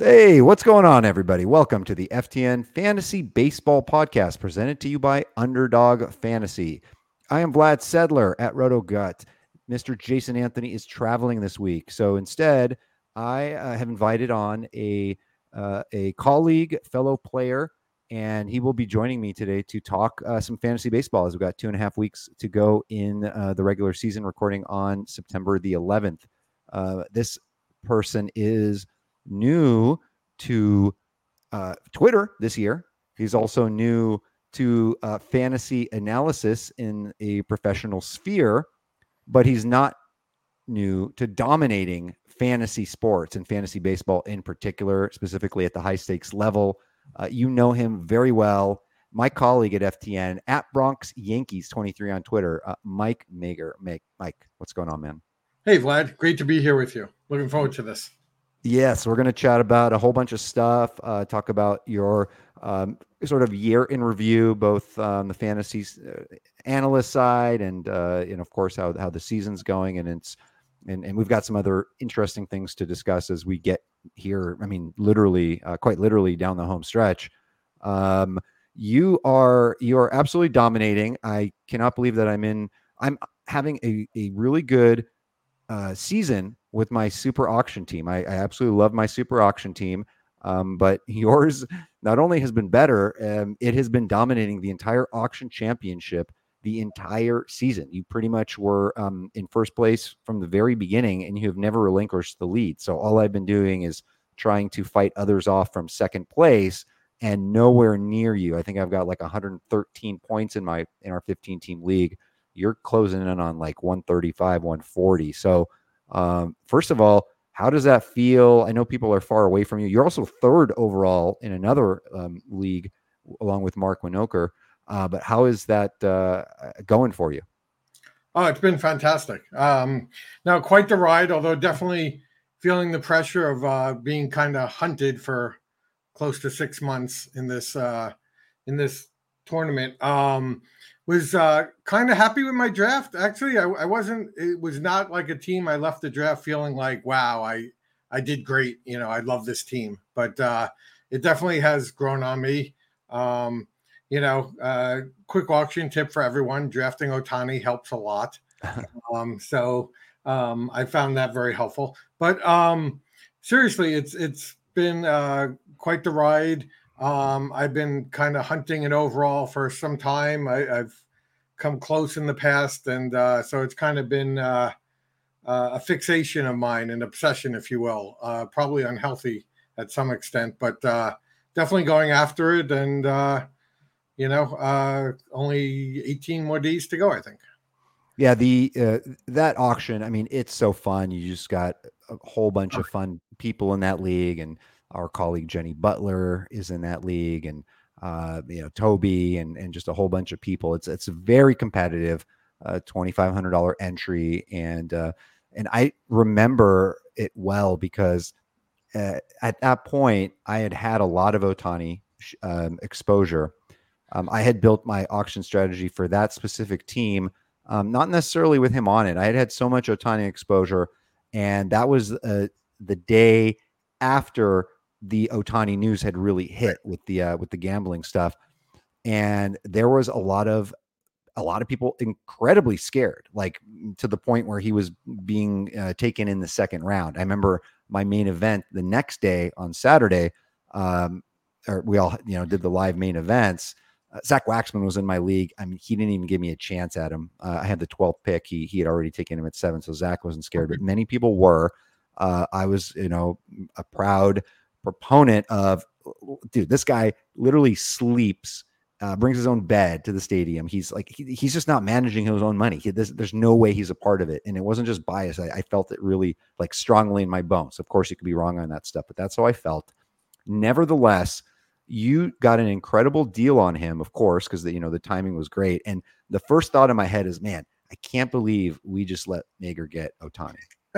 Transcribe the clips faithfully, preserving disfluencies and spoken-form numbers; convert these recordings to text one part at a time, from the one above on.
Hey, what's going on, everybody? Welcome to the F T N Fantasy Baseball Podcast presented to you by Underdog Fantasy. I am Vlad Sedler at RotoGut. Mister Jason Anthony is traveling this week, so instead, I uh, have invited on a uh, a colleague, fellow player, and he will be joining me today to talk uh, some fantasy baseball as we've got two and a half weeks to go in uh, the regular season, recording on September the eleventh. Uh, this person is new to uh, Twitter this year. He's also new to uh, fantasy analysis in a professional sphere, but he's not new to dominating fantasy sports and fantasy baseball in particular, specifically at the high stakes level. Uh, you know him very well. My colleague at F T N, at Bronx Yankees twenty-three on Twitter, uh, Mike Mager. Mike, Mike, what's going on, man? Hey, Vlad. Great to be here with you. Looking forward to this. Yes, we're going to chat about a whole bunch of stuff, uh, talk about your um, sort of year in review, both on the fantasy uh, analyst side and, uh, and of course, how how the season's going. And it's and, and we've got some other interesting things to discuss as we get here. I mean, literally, uh, quite literally down the home stretch. Um, you are you are absolutely dominating. I cannot believe that I'm in. I'm having a, a really good Uh, season with my super auction team. I, I absolutely love my super auction team. Um, but yours not only has been better, um, it has been dominating the entire auction championship the entire season. You pretty much were um, in first place from the very beginning, and you have never relinquished the lead. So all I've been doing is trying to fight others off from second place, and nowhere near you. I think I've got like one hundred thirteen points in my in our fifteen team league. You're closing in on like one thirty-five, one forty. So, um, first of all, how does that feel? I know people are far away from you. You're also third overall in another um, league, along with Mark Winokur. Uh, but how is that uh, going for you? Oh, it's been fantastic. Um, now, quite the ride, although definitely feeling the pressure of uh, being kind of hunted for close to six months in this uh, in this tournament. Um, was uh, kind of happy with my draft. Actually, I, I wasn't. It was not like a team I left the draft feeling like, wow, I I did great. You know, I love this team. But uh, it definitely has grown on me. Um, you know, uh, quick auction tip for everyone: drafting Ohtani helps a lot. um, so um, I found that very helpful. But um, seriously, it's it's been uh, quite the ride. Um, I've been kind of hunting it overall for some time. I, I've come close in the past, and uh, so it's kind of been uh, uh, a fixation of mine, an obsession, if you will. Uh, probably unhealthy at some extent, but uh, definitely going after it. And uh, you know, uh, only eighteen more days to go, I think. Yeah, the uh, that auction. I mean, it's so fun. You just got a whole bunch of fun people in that league, and our colleague Jenny Butler is in that league, and uh, you know Toby, and and just a whole bunch of people. It's it's very competitive, uh, twenty five hundred dollar entry, and uh, and I remember it well because uh, at that point I had had a lot of Ohtani um, exposure. Um, I had built my auction strategy for that specific team. Um, not necessarily with him on it. I had had so much Ohtani exposure, and that was uh, the day after the Ohtani news had really hit with the uh, with the gambling stuff, and there was a lot of a lot of people incredibly scared, like to the point where he was being uh, taken in the second round. I remember my main event the next day on Saturday, um, or we all you know did the live main events. Uh, Zach Waxman was in my league. I mean, he didn't even give me a chance at him. Uh, I had the twelfth pick. He he had already taken him at seven, so Zach wasn't scared, but many people were. Uh, I was, you know, a proud proponent of, dude, this guy literally sleeps, uh, brings his own bed to the stadium. He's like, he, he's just not managing his own money. He, there's, there's no way he's a part of it. And it wasn't just bias. I, I felt it really like strongly in my bones. Of course, you could be wrong on that stuff, but that's how I felt. Nevertheless, you got an incredible deal on him, of course, because the you know the timing was great. And the first thought in my head is, man, I can't believe we just let Mager get Ohtani.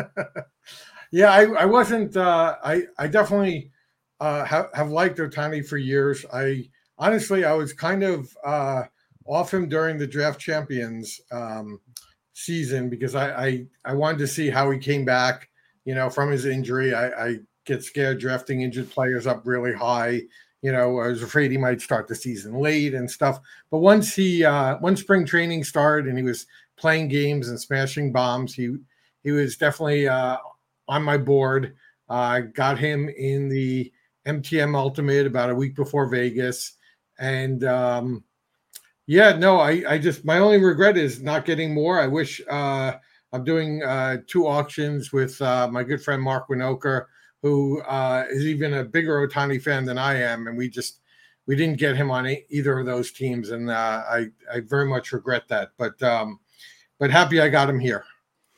yeah, I, I wasn't. Uh, I I definitely uh, have have liked Ohtani for years. I honestly, I was kind of uh, off him during the Draft Champions um, season because I, I I wanted to see how he came back, you know, from his injury. I, I get scared drafting injured players up really high. You know, I was afraid he might start the season late and stuff. But once he, uh, once spring training started and he was playing games and smashing bombs, he he was definitely uh, on my board. I uh, got him in the M T M Ultimate about a week before Vegas, and um, yeah, no, I I just my only regret is not getting more. I wish uh, I'm doing uh, two auctions with uh, my good friend Mark Winokur, who uh, is even a bigger Ohtani fan than I am, and we just we didn't get him on a, either of those teams, and uh, I I very much regret that. But um, but happy I got him here.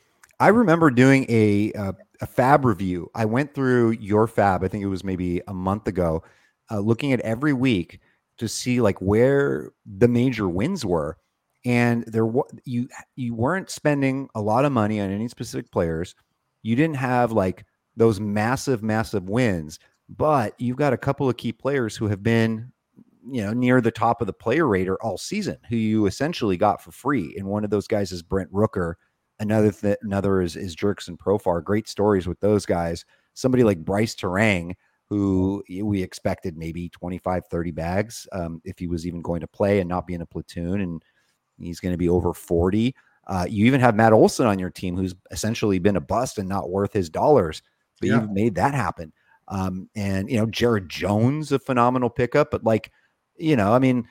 I remember doing a, a a fab review. I went through your fab. I think it was maybe a month ago, uh, looking at every week to see like where the major wins were, and there you you weren't spending a lot of money on any specific players. You didn't have like those massive, massive wins, but you've got a couple of key players who have been, you know, near the top of the player radar all season, who you essentially got for free. And one of those guys is Brent Rooker. Another th- another is, is Jurickson Profar. Great stories with those guys. Somebody like Bryce Terang, who we expected maybe twenty-five, thirty bags um, if he was even going to play and not be in a platoon. And he's going to be over forty. Uh, you even have Matt Olson on your team, who's essentially been a bust and not worth his dollars. But yeah. You've made that happen. Um, and, you know, Jared Jones, a phenomenal pickup. But like, you know, I mean,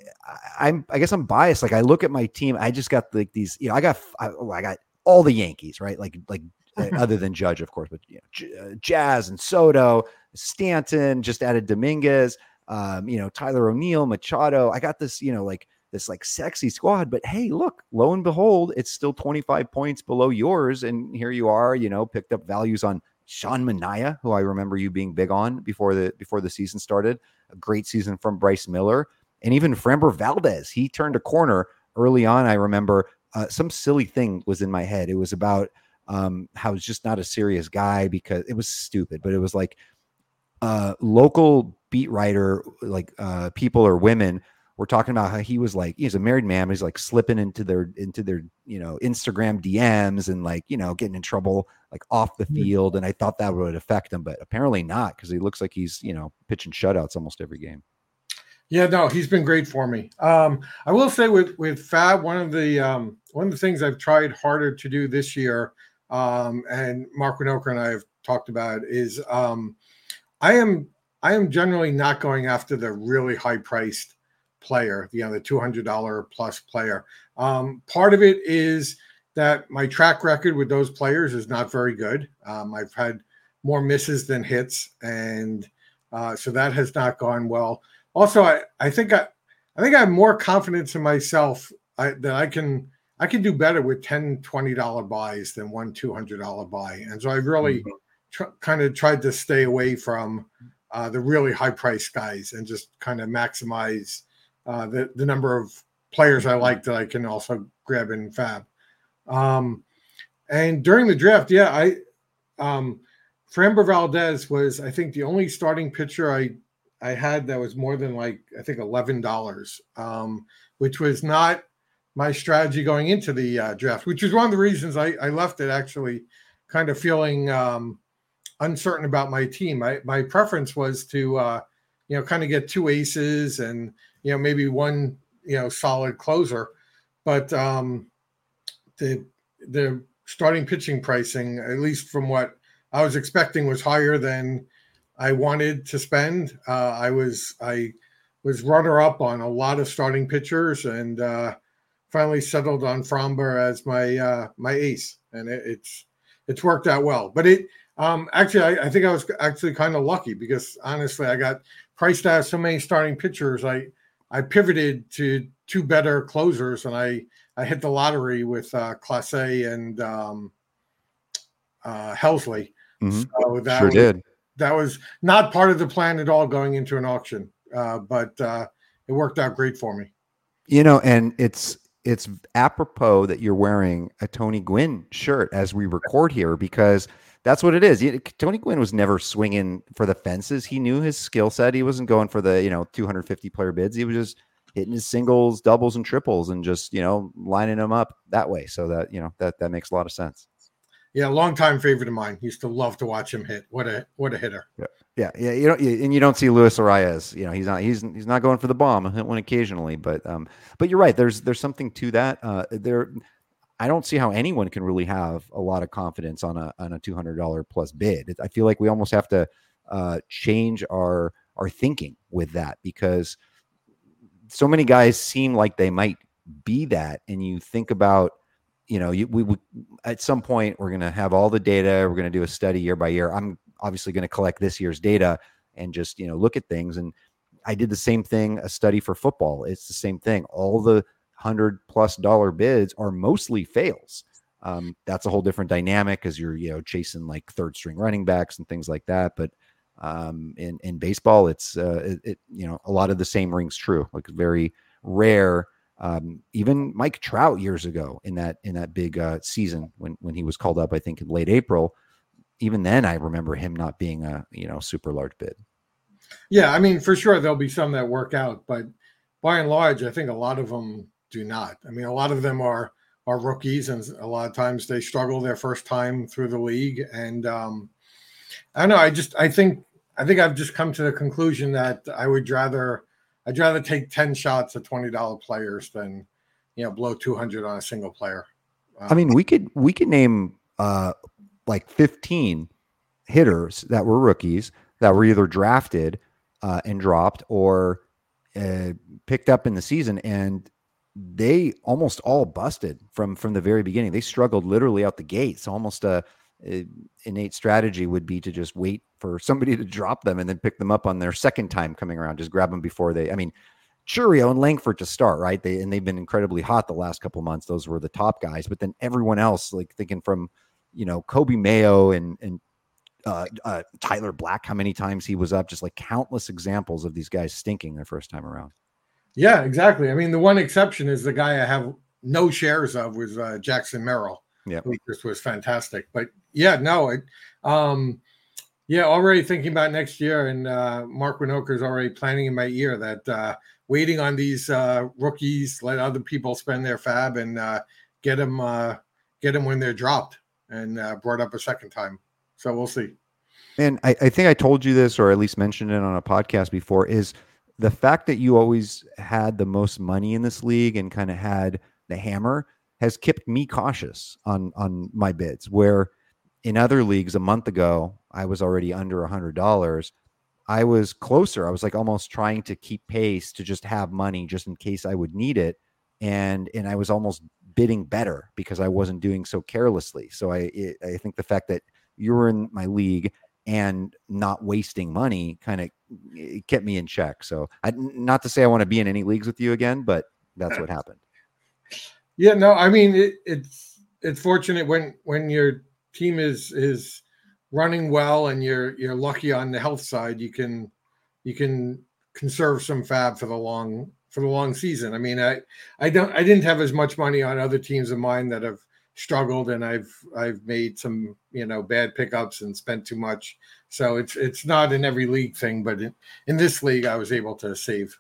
I, I'm, I guess I'm biased. Like I look at my team, I just got like these, you know, I got, I, I got all the Yankees, right? Like, like other than Judge, of course, but you know, J- Jazz and Soto, Stanton, just added Dominguez, um, you know, Tyler O'Neill, Machado. I got this, you know, like this like sexy squad, but hey, look, lo and behold, it's still twenty-five points below yours. And here you are, you know, picked up values on Sean Manaea, who I remember you being big on before the, before the season started. A great season from Bryce Miller. And even Framber Valdez, he turned a corner early on. I remember uh, some silly thing was in my head. It was about um, how he's just not a serious guy because it was stupid, but it was like uh, local beat writer, like uh, people or women were talking about how he was like, he's a married man, but he's like slipping into their, into their, you know, Instagram D Ms and like, you know, getting in trouble like off the field. And I thought that would affect him, but apparently not, because he looks like he's, you know, pitching shutouts almost every game. Yeah, no, he's been great for me. Um, I will say with with Fab, one of the um, one of the things I've tried harder to do this year, um, and Mark Winokur and I have talked about it, is um, I am I am generally not going after the really high priced player, you know, the two hundred dollars plus player. Um, part of it is that my track record with those players is not very good. Um, I've had more misses than hits, and uh, so that has not gone well. Also, I, I think I, I think I have more confidence in myself I, that I can I can do better with ten, twenty dollars buys than one two hundred dollars buy. And so I really mm-hmm. tr- kind of tried to stay away from uh, the really high price guys and just kind of maximize uh, the, the number of players I like that I can also grab in Fab. Um, and during the draft, yeah, I um, Framber Valdez was, I think, the only starting pitcher I I had that was more than like, I think eleven dollars, um, which was not my strategy going into the uh, draft, which is one of the reasons I, I left it actually kind of feeling um, uncertain about my team. I, my preference was to, uh, you know, kind of get two aces and, you know, maybe one, you know, solid closer. But um, the, the starting pitching pricing, at least from what I was expecting, was higher than I wanted to spend. Uh, I was I was runner up on a lot of starting pitchers, and uh, finally settled on Framber as my uh, my ace, and it, it's it's worked out well. But it um, actually, I, I think I was actually kind of lucky because honestly, I got priced out of so many starting pitchers. I I pivoted to two better closers, and I I hit the lottery with uh, Clase and um, uh, Helsley. Mm-hmm. So that sure was, did. That was not part of the plan at all going into an auction, uh, but uh, it worked out great for me. You know, and it's it's apropos that you're wearing a Tony Gwynn shirt as we record here, because that's what it is. Tony Gwynn was never swinging for the fences. He knew his skill set. He wasn't going for the, you know, two hundred fifty player bids. He was just hitting his singles, doubles, and triples, and just, you know, lining them up that way. So that, you know, that that makes a lot of sense. Yeah, longtime favorite of mine. Used to love to watch him hit. What a what a hitter. Yeah, yeah, yeah. You don't, and you don't see Luis Arias. You know, he's not he's he's not going for the bomb. He'll hit one occasionally, but um, but you're right. There's there's something to that. Uh, there, I don't see how anyone can really have a lot of confidence on a on a two hundred dollars plus bid. I feel like we almost have to uh, change our our thinking with that, because so many guys seem like they might be that, and you think about. You know, you, we, we at some point we're going to have all the data. We're going to do a study year by year. I'm obviously going to collect this year's data and just, you know, look at things. And I did the same thing, a study for football. It's the same thing. All the hundred plus dollar bids are mostly fails. Um, that's a whole different dynamic because you're, you know, chasing like third string running backs and things like that. But um, in, in baseball, it's, uh, it, it, you know, a lot of the same rings true, like very rare. Um, even Mike Trout years ago in that in that big uh, season when when he was called up, I think in late April. Even then, I remember him not being a you know super large bid. Yeah, I mean, for sure there'll be some that work out, but by and large, I think a lot of them do not. I mean, a lot of them are are rookies, and a lot of times they struggle their first time through the league. And um, I don't know. I just I think I think I've just come to the conclusion that I would rather. I'd rather take ten shots at twenty dollars players than, you know, blow two hundred on a single player. Um, I mean, we could we could name uh, like fifteen hitters that were rookies that were either drafted uh, and dropped or uh, picked up in the season, and they almost all busted from from the very beginning. They struggled literally out the gate. So almost a, a innate strategy would be to just wait for somebody to drop them and then pick them up on their second time coming around. Just grab them before they, I mean, Churio and Langford to start, right? They, and they've been incredibly hot the last couple of months. Those were the top guys, but then everyone else, like thinking from, you know, Kobe Mayo and, and uh, uh, Tyler Black, how many times he was up, just like countless examples of these guys stinking their first time around. Yeah, exactly. I mean, the one exception is the guy I have no shares of was uh, Jackson Merrill. Yeah. Who just was fantastic. But yeah, no, it, um, yeah, already thinking about next year, and uh, Mark Winokur is already planning in my ear that uh, waiting on these uh, rookies, let other people spend their fab and uh, get them, uh, get them when they're dropped and uh, brought up a second time. So we'll see. And I, I think I told you this, or at least mentioned it on a podcast before, is the fact that you always had the most money in this league and kind of had the hammer has kept me cautious on on my bids, where in other leagues a month ago, I was already under a hundred dollars. I was closer. I was like almost trying to keep pace to just have money just in case I would need it. And, and I was almost bidding better because I wasn't doing so carelessly. So I, it, I think the fact that you were in my league and not wasting money kind of kept me in check. So I, not to say I want to be in any leagues with you again, but that's what happened. Yeah, no, I mean, it, it's, it's fortunate when, when your team is, is running well and you're, you're lucky on the health side, you can, you can conserve some fab for the long, for the long season. I mean, I, I don't, I didn't have as much money on other teams of mine that have struggled, and I've, I've made some, you know, bad pickups and spent too much. So it's, it's not in every league thing, but in, in this league, I was able to save.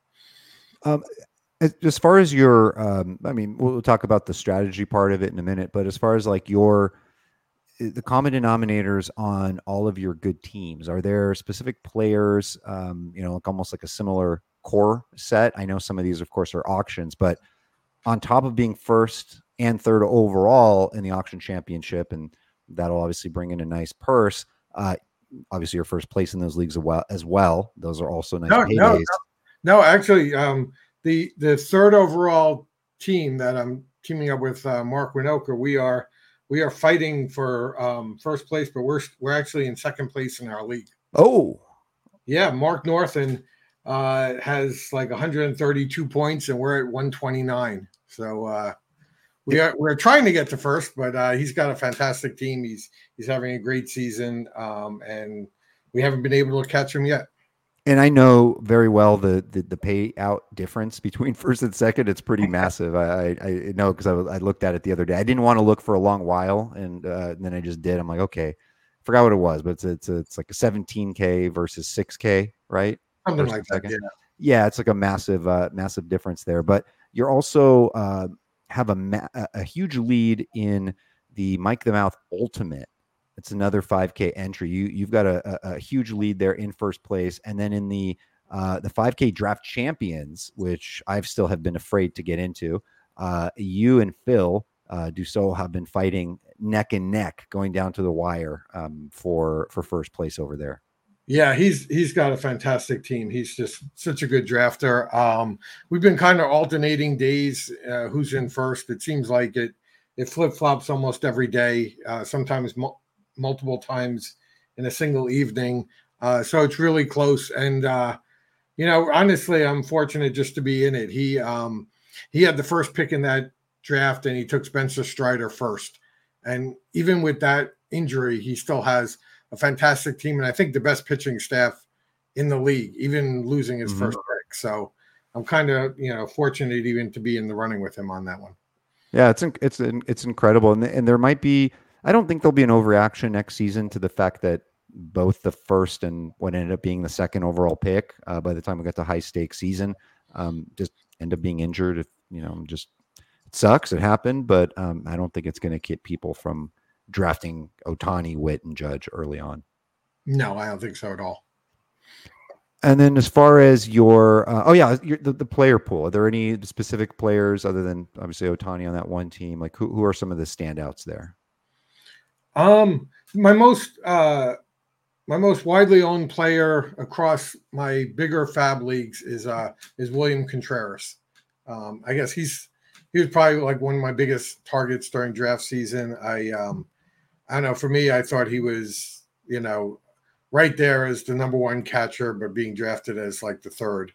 Um, as, as far as your, um, I mean, we'll talk about the strategy part of it in a minute, but as far as like your, the common denominators on all of your good teams, are there specific players, um, you know, like almost like a similar core set? I know some of these, of course, are auctions, but on top of being first and third overall in the auction championship, and that'll obviously bring in a nice purse. Uh, obviously, your first place in those leagues as well. As well. Those are also nice no, paydays. No, no, no, actually, um, the the third overall team that I'm teaming up with uh, Mark Winokur, we are we are fighting for um, first place, but we're we're actually in second place in our league. Oh, yeah, Mark Northen uh, has like one hundred thirty-two points, and we're at one twenty-nine. So uh, we are we're trying to get to first, but uh, he's got a fantastic team. He's he's having a great season, um, and we haven't been able to catch him yet. And I know very well the the, the payout difference between first and second. It's pretty massive. I I, I know because I, I looked at it the other day. I didn't want to look for a long while, and, uh, and then I just did. I'm like, okay, forgot what it was, but it's it's a, it's like a seventeen K versus six K, right? Something first like that. Yeah. yeah, it's like a massive uh, massive difference there. But you're also uh, have a ma- a huge lead in the Mike the Mouth Ultimate. It's another five K entry. You you've got a, a, a huge lead there in first place, and then in the uh, the five K Draft Champions, which I've still have been afraid to get into. Uh, you and Phil uh, Dussault have been fighting neck and neck, going down to the wire um, for for first place over there. Yeah, he's he's got a fantastic team. He's just such a good drafter. Um, we've been kind of alternating days uh, who's in first. It seems like it it flip flops almost every day. Uh, sometimes mu- multiple times in a single evening. Uh, so it's really close. And uh, you know, honestly, I'm fortunate just to be in it. He um, he had the first pick in that draft, and he took Spencer Strider first. And even with that injury, he still has a fantastic team, and I think the best pitching staff in the league, even losing his mm-hmm. first pick. So I'm kind of, you know, fortunate even to be in the running with him on that one. Yeah, it's it's it's incredible, and and there might be. I don't think there'll be an overreaction next season to the fact that both the first and what ended up being the second overall pick, uh, by the time we got to high stakes season, um, just end up being injured. If, you know, just it sucks. It happened, but um, I don't think it's going to keep people from drafting Ohtani, Witt, and Judge early on. No, I don't think so at all. And then as far as your, uh, oh yeah, your, the, the player pool, are there any specific players other than obviously Ohtani on that one team? Like who, who are some of the standouts there? Um, my most, uh, my most widely owned player across my bigger fab leagues is, uh, is William Contreras. Um, I guess he's, he was probably like one of my biggest targets during draft season. I, um, I don't know. For me, I thought he was, you know, right there as the number one catcher, but being drafted as like the third.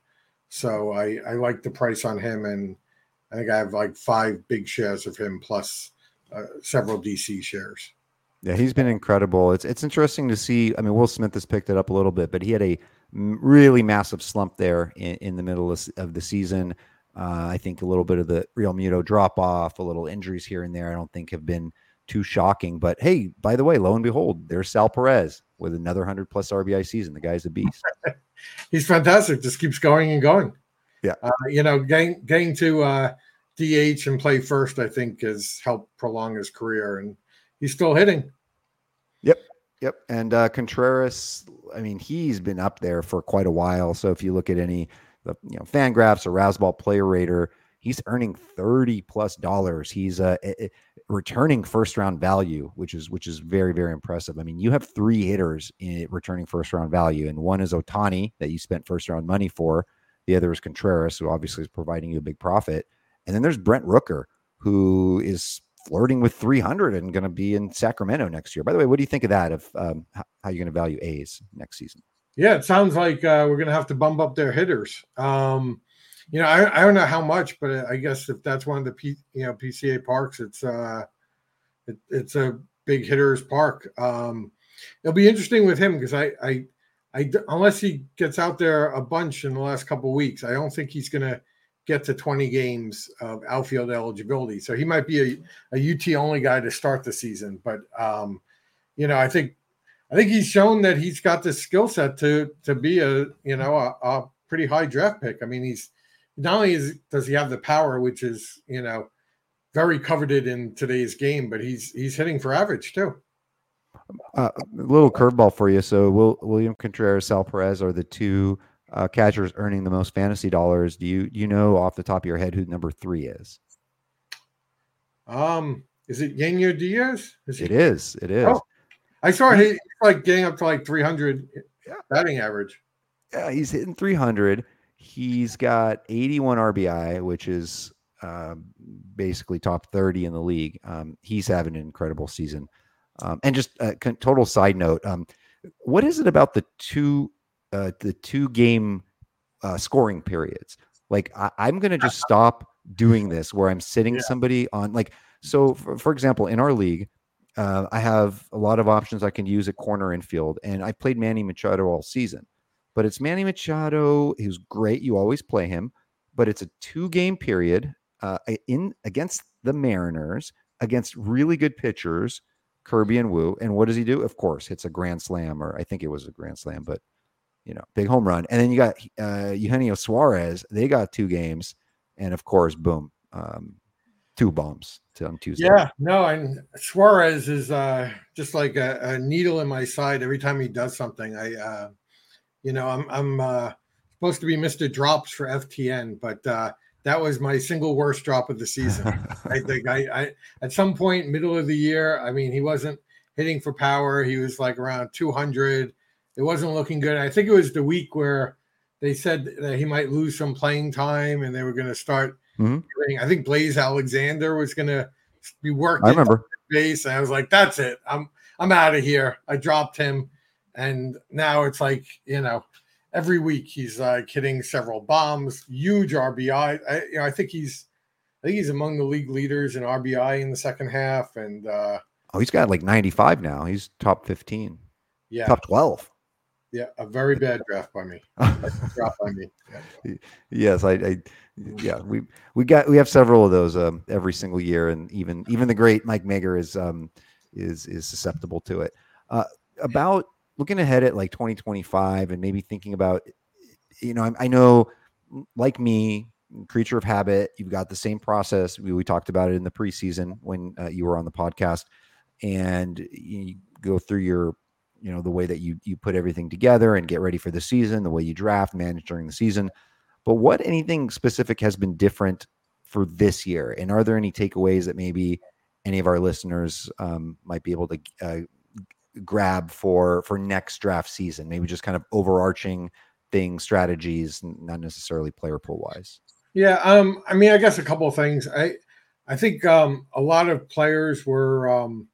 So I, I like the price on him, and I think I have like five big shares of him plus uh, several D C shares. Yeah, he's been incredible. It's it's interesting to see. I mean, Will Smith has picked it up a little bit, but he had a really massive slump there in, in the middle of, of the season. Uh, I think a little bit of the Real Muto drop off, a little injuries here and there, I don't think have been too shocking. But hey, by the way, lo and behold, there's Sal Perez with another one hundred plus R B I season. The guy's a beast. He's fantastic. Just keeps going and going. Yeah. Uh, you know, getting, getting to uh, D H and play first, I think, has helped prolong his career, and he's still hitting. Yep. Yep. And uh, Contreras, I mean, he's been up there for quite a while. So if you look at any, the you know, Fangraphs or Razzball Player Rater, he's earning thirty plus dollars. He's uh, a, returning first round value, which is which is very, very impressive. I mean, you have three hitters in returning first round value, and one is Ohtani that you spent first round money for. The other is Contreras, who obviously is providing you a big profit. And then there's Brent Rooker, who is flirting with three hundred and going to be in Sacramento next year. By the way, what do you think of that, of um, how, how you're going to value A's next season? Yeah, it sounds like uh, we're going to have to bump up their hitters. Um, you know, I, I don't know how much, but I guess if that's one of the P, you know P C A parks, it's uh, it, it's a big hitters park. Um, it'll be interesting with him because I, I, I, unless he gets out there a bunch in the last couple of weeks, I don't think he's going to get to twenty games of outfield eligibility. So he might be a, a U T only guy to start the season. But, um, you know, I think I think he's shown that he's got the skill set to to be a, you know, a, a pretty high draft pick. I mean, he's not only is, does he have the power, which is, you know, very coveted in today's game, but he's he's hitting for average too. Uh, a little curveball for you. So Will, William Contreras, Sal Perez are the two Uh, catchers earning the most fantasy dollars. Do you do you know off the top of your head who number three is? Um, is it Yenyo Diaz? Is it is. It is. Oh, I saw he, he's like getting up to like three hundred yeah. batting average. Yeah, he's hitting three hundred. He's got eighty-one R B I, which is uh, basically top thirty in the league. Um, he's having an incredible season. Um, and just a total side note, um, what is it about the two Uh, the two game uh, scoring periods? Like I, I'm going to just stop doing this where I'm sitting yeah. somebody on like, so for, for example, in our league, uh, I have a lot of options I can use at corner infield, and I played Manny Machado all season, but it's Manny Machado. Who's great. You always play him, but it's a two game period uh, in against the Mariners against really good pitchers, Kirby and Wu. And what does he do? Of course, hits a grand slam, or I think it was a grand slam, but you know, big home run. And then you got uh, Eugenio Suarez. They got two games. And of course, boom, um, two bombs to, on Tuesday. Yeah, no, and Suarez is uh, just like a, a needle in my side every time he does something. I, uh, you know, I'm I'm uh, supposed to be Mister Drops for F T N, but uh, that was my single worst drop of the season. I think I, I at some point middle of the year, I mean, he wasn't hitting for power. He was like around two hundred. It wasn't looking good. I think it was the week where they said that he might lose some playing time, and they were going to start. Mm-hmm. I think Blaze Alexander was going to be worked. I remember base, and I was like, "That's it. I'm I'm out of here." I dropped him, and now it's like, you know, every week he's uh, hitting several bombs, huge R B I. I, you know, I think he's I think he's among the league leaders in R B I in the second half, and uh, oh, he's got like ninety-five now. He's top fifteen. Yeah, top twelve. Yeah, a very bad draft by me. Drop by me. Yeah. Yes, I, I. Yeah, we we got we have several of those um, every single year, and even even the great Mike Mager is um is is susceptible to it. Uh, about looking ahead at like twenty twenty-five and maybe thinking about, you know, I, I know, like me, creature of habit. You've got the same process. We we talked about it in the preseason when uh, you were on the podcast, and you go through your. You know, the way that you you put everything together and get ready for the season, the way you draft, manage during the season. But what anything specific has been different for this year? And are there any takeaways that maybe any of our listeners um, might be able to uh, grab for for next draft season? Maybe just kind of overarching things, strategies, not necessarily player pool wise. Yeah, um, I mean, I guess a couple of things. I I think um, a lot of players were. Um,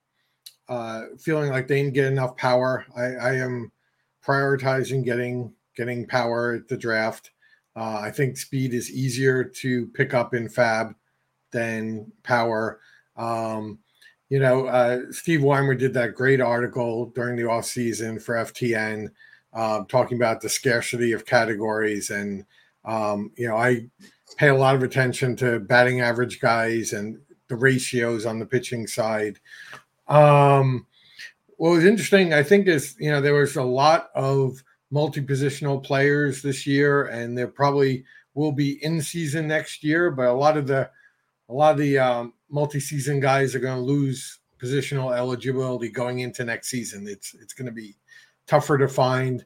Uh, feeling like they didn't get enough power. I, I am prioritizing getting getting power at the draft. Uh, I think speed is easier to pick up in Fab than power. Um, you know, uh, Steve Weimer did that great article during the offseason for F T N uh, talking about the scarcity of categories. And, um, you know, I pay a lot of attention to batting average guys and the ratios on the pitching side. Um, what was interesting, I think, is, you know, there was a lot of multi-positional players this year, and there probably will be in season next year, but a lot of the, a lot of the um, multi-season guys are going to lose positional eligibility going into next season. It's, it's going to be tougher to find.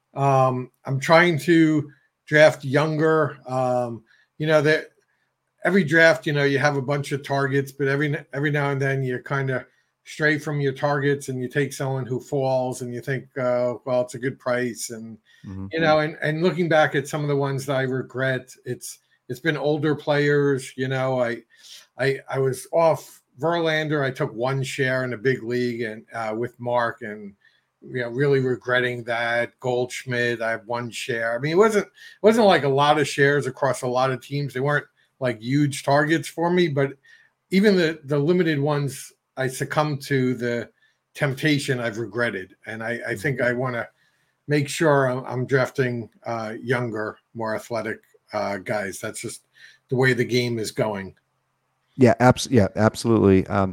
Um, I'm trying to draft younger, um, you know, that every draft, you know, you have a bunch of targets, but every, every now and then you're kind of stray from your targets and you take someone who falls and you think, uh, well, it's a good price. And, mm-hmm. you know, and, and looking back at some of the ones that I regret, it's, it's been older players. You know, I, I, I was off Verlander. I took one share in a big league and uh, with Mark, and, you know, really regretting that. Goldschmidt, I have one share. I mean, it wasn't, it wasn't like a lot of shares across a lot of teams. They weren't like huge targets for me, but even the, the limited ones, I succumbed to the temptation I've regretted. And I, I think I want to make sure I'm, I'm drafting uh, younger, more athletic uh, guys. That's just the way the game is going. Yeah, abs- yeah, absolutely. Um,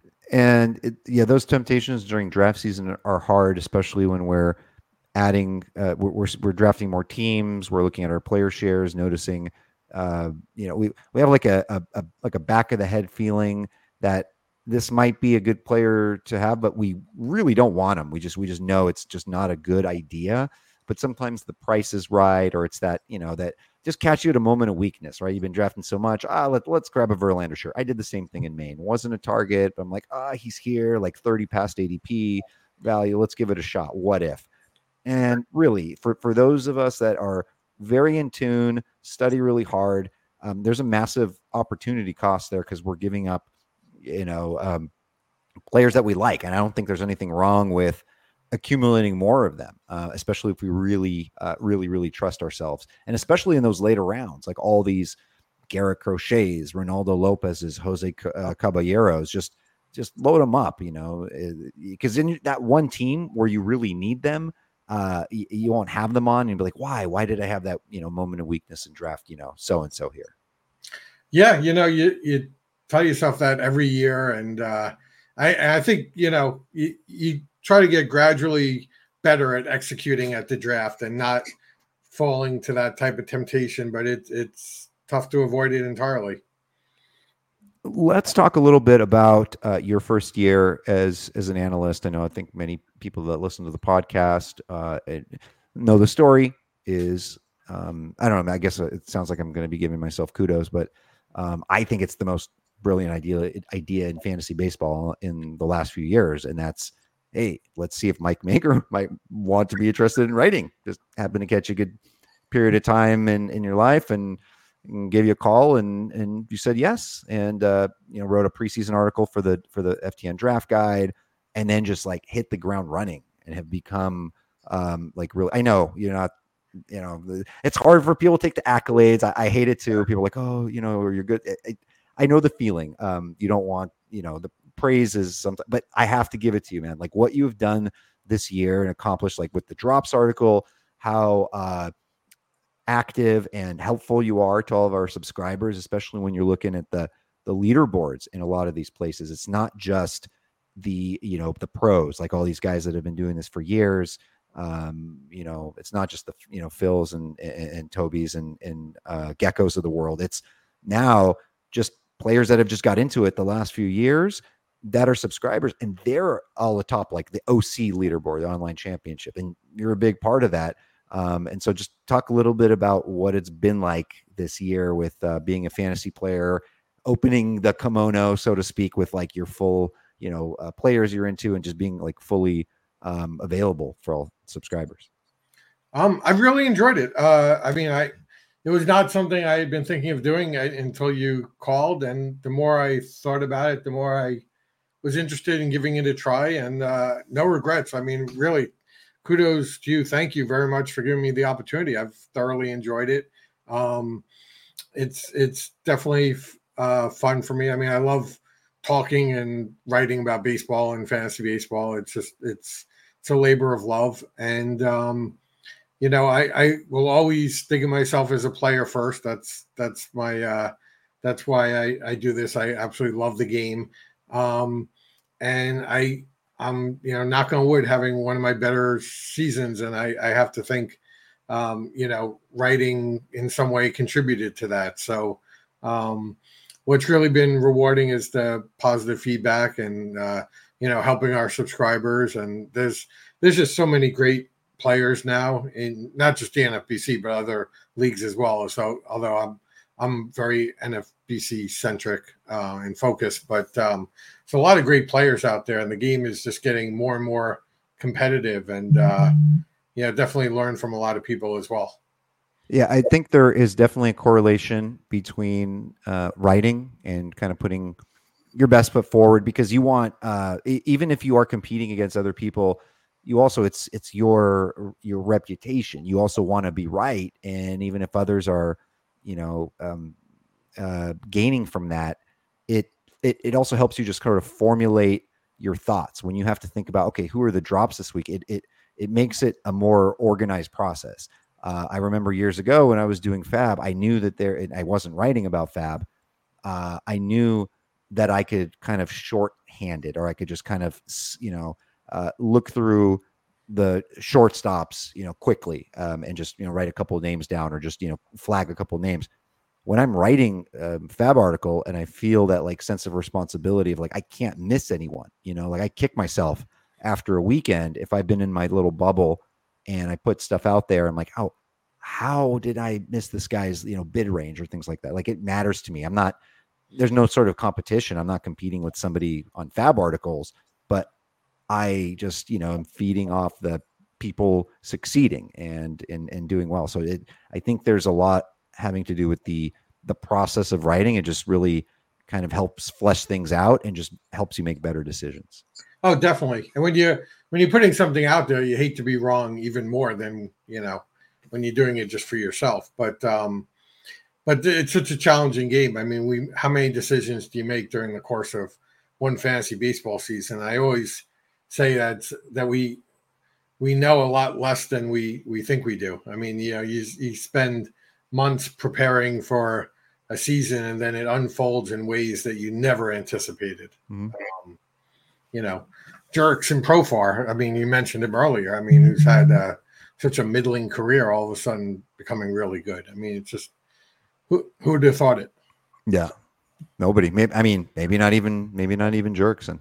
and it, yeah, those temptations during draft season are hard, especially when we're adding, uh, we're, we're, we're drafting more teams. We're looking at our player shares, noticing, uh, you know, we, we have like a, a, a like a back of the head feeling that this might be a good player to have, but we really don't want him. We just, we just know it's just not a good idea. But sometimes the price is right, or it's that, you know, that just catch you at a moment of weakness, right? You've been drafting so much. Ah, let, let's grab a Verlander shirt. I did the same thing in Maine. Wasn't a target, but I'm like, ah, he's here, like thirty past A D P value. Let's give it a shot. What if? And really, for, for those of us that are very in tune, study really hard, um, there's a massive opportunity cost there because we're giving up, you know, um, players that we like. And I don't think there's anything wrong with accumulating more of them, uh, especially if we really, uh, really, really trust ourselves. And especially in those later rounds, like all these Garrett Crochet's, Ronaldo Lopez's, Jose uh, Caballeros, just, just load them up, you know, because in that one team where you really need them, uh, you, you won't have them on and you'll be like, why, why did I have that, you know, moment of weakness in draft, you know, so-and-so here. Yeah. You know, you, you, tell yourself that every year. And uh, I, I think, you know, you, you try to get gradually better at executing at the draft and not falling to that type of temptation, but it, it's tough to avoid it entirely. Let's talk a little bit about uh, your first year as as an analyst. I know I think many people that listen to the podcast uh, know the story. Is um, I don't know. I guess it sounds like I'm going to be giving myself kudos, but um, I think it's the most brilliant idea idea in fantasy baseball in the last few years, and that's hey, let's see if Mike Maker might want to be interested in writing. Just happen to catch a good period of time in in your life and. And gave you a call and and you said yes, and uh, you know wrote a preseason article for the for the F T N draft guide, and then just like hit the ground running and have become um, like really. I know you're not, you know, it's hard for people to take the accolades. I, I hate it too. People are like, oh, you know, or you're good. I, I know the feeling. Um, you don't want, you know, the praise is something, but I have to give it to you, man. Like what you've done this year and accomplished, like with the drops article, how. Uh, active and helpful you are to all of our subscribers, especially when you're looking at the the leaderboards in a lot of these places. It's not just the, you know, the pros, like all these guys that have been doing this for years. Um, you know, it's not just the, you know, Phils and and, and Toby's and and uh, Geckos of the world. It's now just players that have just got into it the last few years that are subscribers, and they're all atop like the O C leaderboard, the online championship, and you're a big part of that. Um, and so just talk a little bit about what it's been like this year with uh, being a fantasy player, opening the kimono, so to speak, with like your full, you know, uh, players you're into and just being like fully um, available for all subscribers. Um, I've really enjoyed it. Uh, I mean, I, it was not something I had been thinking of doing until you called. And the more I thought about it, the more I was interested in giving it a try, and uh, no regrets. I mean, really, kudos to you. Thank you very much for giving me the opportunity. I've thoroughly enjoyed it. Um, it's it's definitely uh, fun for me. I mean, I love talking and writing about baseball and fantasy baseball. It's just it's it's a labor of love, and um, you know, I, I will always think of myself as a player first. That's that's my uh, that's why I, I do this. I absolutely love the game, um, and I. I'm, you know, knock on wood, having one of my better seasons, and I, I have to think, um, you know, writing in some way contributed to that. So, um, what's really been rewarding is the positive feedback, and uh, you know, helping our subscribers. And there's there's just so many great players now, in not just the N F B C but other leagues as well. So, although I'm I'm very N F B C centric uh, and focused, but um, there's a lot of great players out there, and the game is just getting more and more competitive. And uh, yeah, definitely learn from a lot of people as well. Yeah, I think there is definitely a correlation between uh, writing and kind of putting your best foot forward, because you want, uh, even if you are competing against other people, you also it's it's your your reputation. You also want to be right, and even if others are, you know, um, uh, gaining from that, it, it it also helps you just kind of formulate your thoughts when you have to think about, okay, who are the drops this week. It it it makes it a more organized process. Uh, I remember years ago when I was doing Fab, I knew that there, and I wasn't writing about Fab. Uh, I knew that I could kind of shorthand it, or I could just kind of, you know, uh, look through the shortstops, you know, quickly, um, and just, you know, write a couple of names down, or just, you know, flag a couple of names. When I'm writing a Fab article and I feel that like sense of responsibility of like, I can't miss anyone, you know, like I kick myself after a weekend if I've been in my little bubble and I put stuff out there. I'm like, oh, how did I miss this guy's, you know, bid range or things like that? Like it matters to me. I'm not, there's no sort of competition. I'm not competing with somebody on Fab articles, but I just, you know, I'm feeding off the people succeeding and, and, and doing well. So it, I think there's a lot having to do with the, the process of writing. It just really kind of helps flesh things out and just helps you make better decisions. Oh, definitely. And when you, when you're putting something out there, you hate to be wrong even more than, you know, when you're doing it just for yourself. But, um, but it's such a challenging game. I mean, we, how many decisions do you make during the course of one fantasy baseball season? I always say that, that we, we know a lot less than we, we think we do. I mean, you know, you, you spend months preparing for a season, and then it unfolds in ways that you never anticipated. Mm-hmm. Um, you know, Jerks and Profar, I mean, you mentioned him earlier. I mean, who's had uh, such a middling career, all of a sudden becoming really good. I mean, it's just, who who would have thought it? Yeah. Nobody. Maybe I mean, maybe not even maybe not even Jerkson.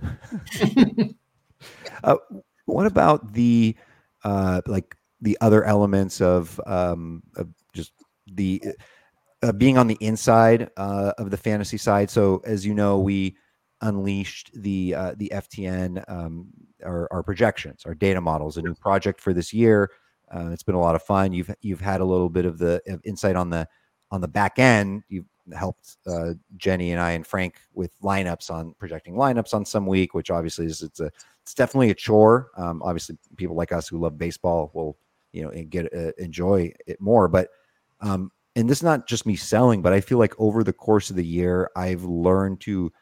uh, what about the uh, like the other elements of, um, of just the uh, being on the inside uh, of the fantasy side? So as you know, we unleashed the uh, the F T N, um, our, our projections, our data models, a new project for this year. Uh, it's been a lot of fun. You've you've had a little bit of the of insight on the on the back end. You've helped uh, Jenny and I and Frank with lineups on projecting lineups on some week, which obviously is it's a it's definitely a chore. Um, obviously, people like us who love baseball will you know get uh, enjoy it more. But um, and this is not just me selling, but I feel like over the course of the year, I've learned to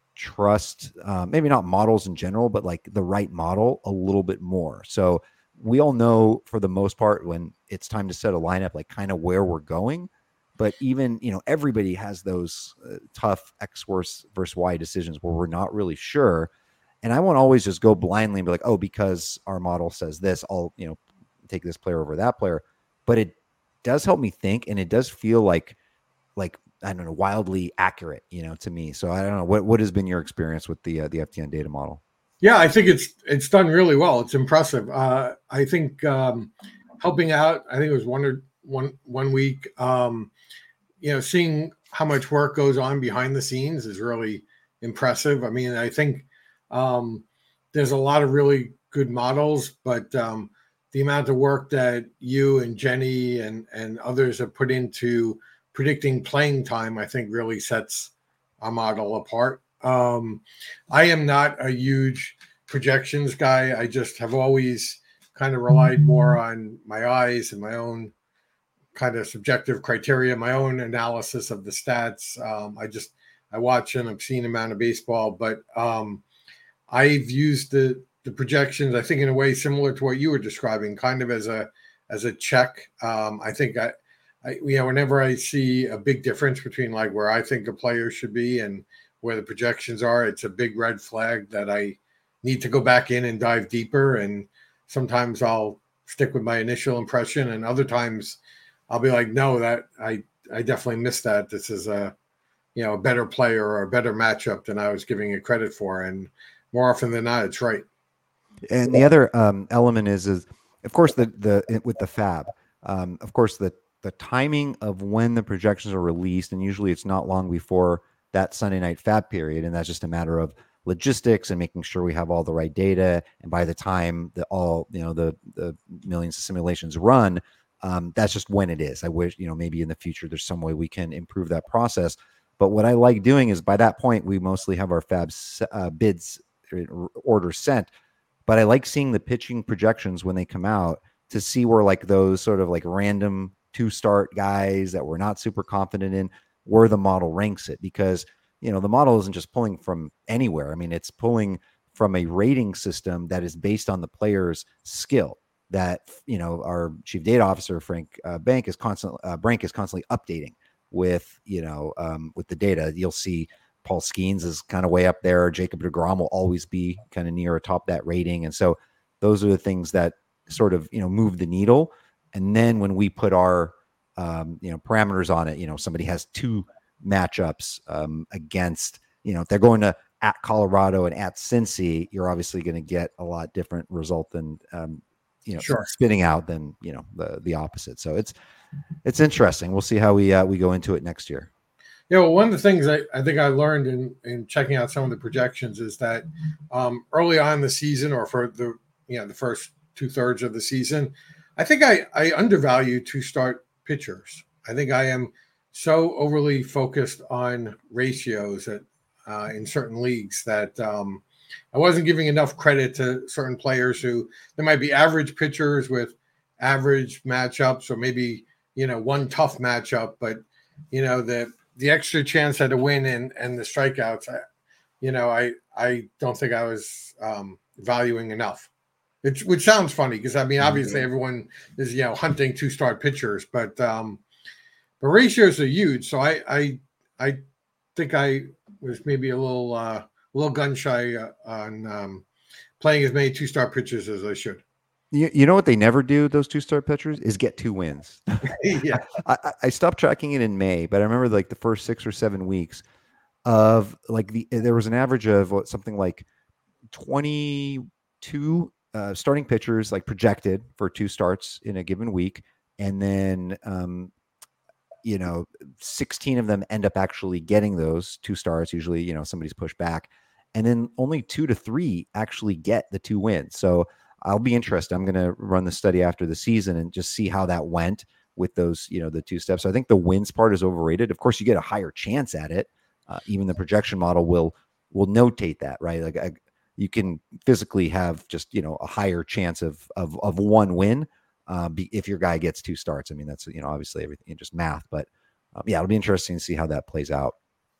trust uh, maybe not models in general, but like the right model a little bit more. So we all know for the most part when it's time to set a lineup, like kind of where we're going. But even, you know, everybody has those uh, tough X versus, versus Y decisions where we're not really sure. And I won't always just go blindly and be like, oh, because our model says this, I'll, you know, take this player over that player. But it does help me think, and it does feel like, like, I don't know, wildly accurate, you know, to me. So I don't know what, what has been your experience with the, uh, the F T N data model? Yeah, I think it's, it's done really well. It's impressive. Uh, I think um, helping out, I think it was one or one, one week, um, you know, seeing how much work goes on behind the scenes is really impressive. I mean, I think um, there's a lot of really good models, but um, the amount of work that you and Jenny and, and others have put into predicting playing time, I think really sets our model apart. Um, I am not a huge projections guy. I just have always kind of relied more on my eyes and my own kind of subjective criteria, my own analysis of the stats. Um, I just, I watch an obscene amount of baseball, but um, I've used the, the projections, I think in a way similar to what you were describing, kind of as a, as a check. Um, I think I, I, you know, whenever I see a big difference between like where I think a player should be and where the projections are, it's a big red flag that I need to go back in and dive deeper. And sometimes I'll stick with my initial impression, and other times I'll be like, no, that I, I definitely missed that. This is a, you know, a better player or a better matchup than I was giving it credit for. And more often than not, it's right. And the other um, element is, is of course, the, the, with the fab, um, of course, the, the timing of when the projections are released, and usually it's not long before that Sunday night fab period. And that's just a matter of logistics and making sure we have all the right data. And by the time the all, you know, the, the millions of simulations run, um, that's just when it is. I wish, you know, maybe in the future, there's some way we can improve that process. But what I like doing is by that point, we mostly have our fab uh, bids orders sent. But I like seeing the pitching projections when they come out to see where like those sort of like random two start guys that we're not super confident in, where the model ranks it, because, you know, the model isn't just pulling from anywhere. I mean, it's pulling from a rating system that is based on the player's skill that, you know, our chief data officer, Frank uh, Bank is constantly, uh, Brank is constantly updating with, you know, um, with the data. You'll see Paul Skeens is kind of way up there. Jacob deGrom will always be kind of near atop that rating. And so those are the things that sort of, you know, move the needle. And then when we put our, um, you know, parameters on it, you know, somebody has two matchups um, against, you know, if they're going to at Colorado and at Cincy, you're obviously going to get a lot different result than, um, you know, Sure. spitting out than, you know, the, the opposite. So it's, it's interesting. We'll see how we, uh, we go into it next year. Yeah, well, one of the things I, I think I learned in, in checking out some of the projections is that um, early on in the season, or for the, you know, the first two thirds of the season, I think I, I undervalue two start pitchers. I think I am so overly focused on ratios that, uh, in certain leagues that um, I wasn't giving enough credit to certain players who there might be average pitchers with average matchups, or maybe, you know, one tough matchup, but, you know, the the extra chance at a win and, and the strikeouts, I, you know, I, I don't think I was um, valuing enough. It, which sounds funny because, I mean, obviously everyone is, you know, hunting two-start pitchers, but um, the ratios are huge. So I, I, I think I was maybe a little, uh, a little gun shy uh, on um, playing as many two-star pitchers as I should. You, you know what they never do, those two-star pitchers, is get two wins. Yeah, I, I stopped tracking it in May, but I remember like the first six or seven weeks of like the there was an average of what, something like twenty-two uh, starting pitchers like projected for two starts in a given week, and then um, you know sixteen of them end up actually getting those two starts. Usually, you know somebody's pushed back, and then only two to three actually get the two wins. So I'll be interested. I'm going to run the study after the season and just see how that went with those, you know, the two steps. So I think the wins part is overrated. Of course, you get a higher chance at it. Uh, even the projection model will will notate that, right? Like I, you can physically have just, you know, a higher chance of of of one win uh, be, if your guy gets two starts. I mean, that's, you know, obviously everything just math, but um, yeah, it'll be interesting to see how that plays out.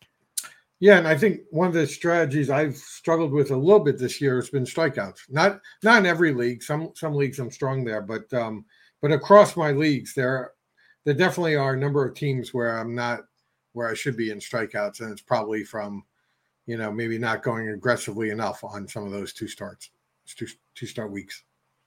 Yeah, and I think one of the strategies I've struggled with a little bit this year has been strikeouts. Not not in every league. Some some leagues I'm strong there, but um, but across my leagues, there there definitely are a number of teams where I'm not where I should be in strikeouts, and it's probably from, you know, maybe not going aggressively enough on some of those two starts, two two start weeks.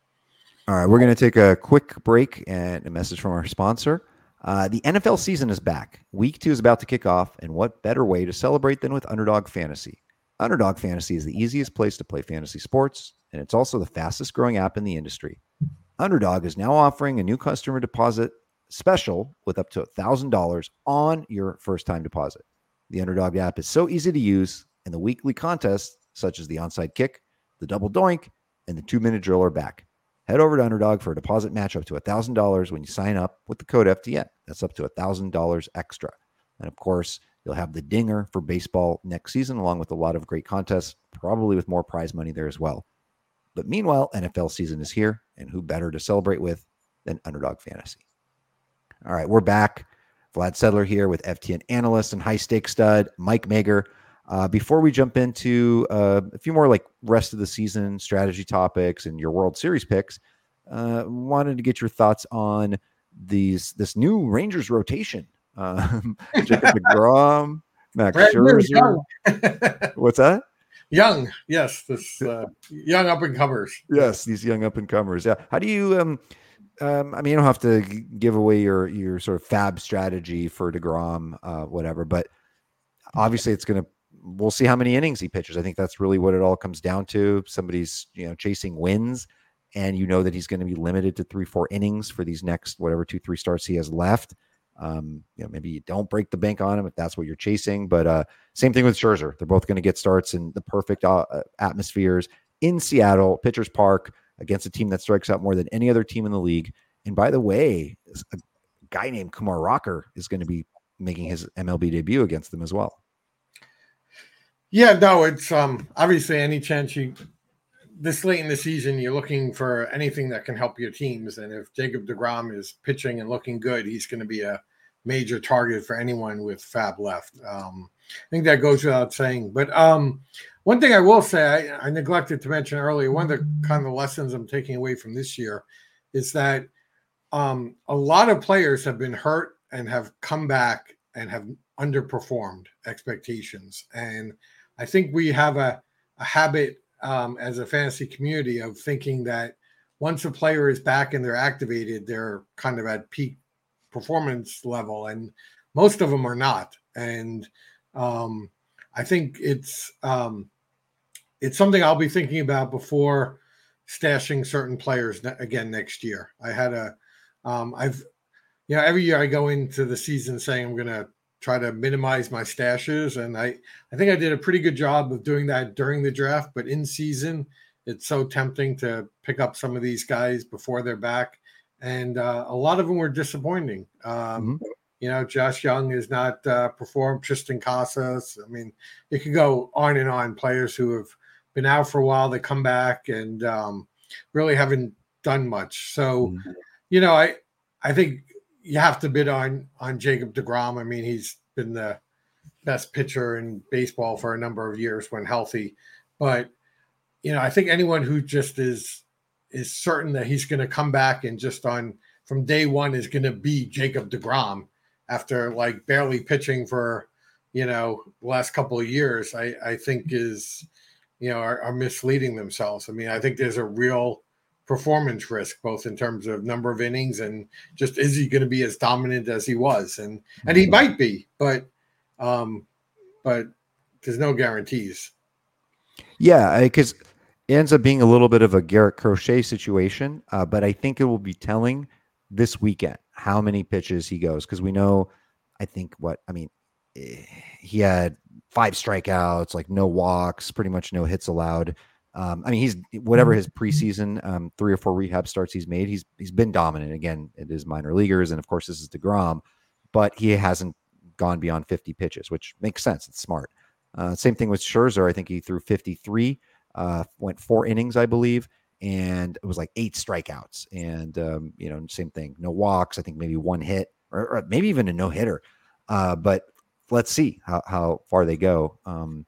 All right, we're going to take a quick break and a message from our sponsor. Uh, the N F L season is back. Week two is about to kick off, and what better way to celebrate than with Underdog Fantasy? Underdog Fantasy is the easiest place to play fantasy sports, and it's also the fastest growing app in the industry. Underdog is now offering a new customer deposit special with up to one thousand dollars on your first-time deposit. The Underdog app is so easy to use, and the weekly contests, such as the onside kick, the double doink, and the two-minute drill are back. Head over to Underdog for a deposit match up to one thousand dollars when you sign up with the code F T N. That's up to one thousand dollars extra. And of course, you'll have the dinger for baseball next season, along with a lot of great contests, probably with more prize money there as well. But meanwhile, N F L season is here, and who better to celebrate with than Underdog Fantasy? All right, we're back. Vlad Sedler here with F T N analyst and high-stakes stud, Mike Mager. Uh, before we jump into uh, a few more like rest of the season strategy topics and your World Series picks, uh, wanted to get your thoughts on these this new Rangers rotation. Uh, Jacob deGrom, Max Scherzer. What's that? Young, yes, this uh, young up and comers. Yes, these young up and comers. Yeah. How do you? Um, um, I mean, you don't have to g- give away your your sort of fab strategy for deGrom, uh, whatever, but obviously it's going to. We'll see how many innings he pitches. I think that's really what it all comes down to. Somebody's, you know, chasing wins, and you know that he's going to be limited to three, four innings for these next whatever two, three starts he has left. Um, you know, maybe you don't break the bank on him if that's what you're chasing. But uh, same thing with Scherzer. They're both going to get starts in the perfect uh, atmospheres in Seattle, Pitchers Park, against a team that strikes out more than any other team in the league. And by the way, a guy named Kumar Rocker is going to be making his M L B debut against them as well. Yeah, no, it's um obviously any chance you this late in the season, you're looking for anything that can help your teams. And if Jacob deGrom is pitching and looking good, he's going to be a major target for anyone with fab left. Um, I think that goes without saying. But um, one thing I will say, I, I neglected to mention earlier, one of the kind of lessons I'm taking away from this year is that um, a lot of players have been hurt and have come back and have underperformed expectations. And I think we have a, a habit um, as a fantasy community of thinking that once a player is back and they're activated, they're kind of at peak performance level, and most of them are not. And um, I think it's um, it's something I'll be thinking about before stashing certain players ne- again next year. I had a um, I've you know every year I go into the season saying I'm going to try to minimize my stashes. And I, I think I did a pretty good job of doing that during the draft, but in season, it's so tempting to pick up some of these guys before they're back. And uh, a lot of them were disappointing. Um, mm-hmm. You know, Josh Young is not uh, performed, Tristan Casas. I mean, it could go on and on. Players who have been out for a while, they come back and um, really haven't done much. So, mm-hmm. you know, I, I think, you have to bid on on Jacob deGrom. I mean, he's been the best pitcher in baseball for a number of years when healthy. But, you know, I think anyone who just is is certain that he's going to come back and just on from day one is going to be Jacob deGrom after like barely pitching for, you know, the last couple of years, I, I think is, you know, are, are misleading themselves. I mean, I think there's a real performance risk, both in terms of number of innings and just is he going to be as dominant as he was, and and he might be, but um, but there's no guarantees. Yeah, because it ends up being a little bit of a Garrett Crochet situation, uh, but I think it will be telling this weekend how many pitches he goes, because we know, I think what, I mean, eh, he had five strikeouts, like no walks, pretty much no hits allowed. Um, I mean, he's whatever his preseason um, three or four rehab starts he's made, he's he's been dominant. Again, it is minor leaguers, and of course this is DeGrom, but he hasn't gone beyond fifty pitches, which makes sense. It's smart. Uh, same thing with Scherzer. I think he threw fifty-three, uh, went four innings, I believe, and it was like eight strikeouts. And um, you know, same thing, no walks. I think maybe one hit, or, or maybe even a no hitter. Uh, but let's see how how far they go. Um,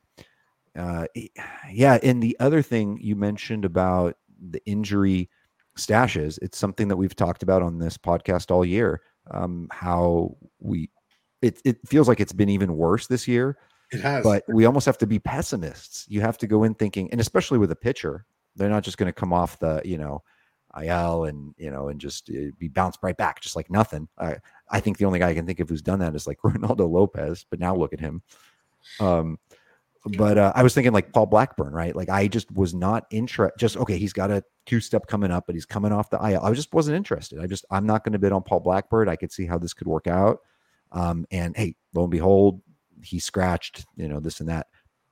Uh, yeah, and the other thing you mentioned about the injury stashes, it's something that we've talked about on this podcast all year. Um, how we, it it feels like it's been even worse this year. It has, but we almost have to be pessimists. You have to go in thinking, and especially with a pitcher, they're not just going to come off the you know I L and you know and just uh, be bounced right back just like nothing. I I think the only guy I can think of who's done that is like Ronaldo Lopez, but now look at him. Um. But uh, I was thinking like Paul Blackburn, right? Like I just was not interested. Just okay, he's got a two-step coming up, but he's coming off the I L. I just wasn't interested. I just I'm not going to bid on Paul Blackburn. I could see how this could work out. Um, and hey, lo and behold, he scratched, you know, this and that.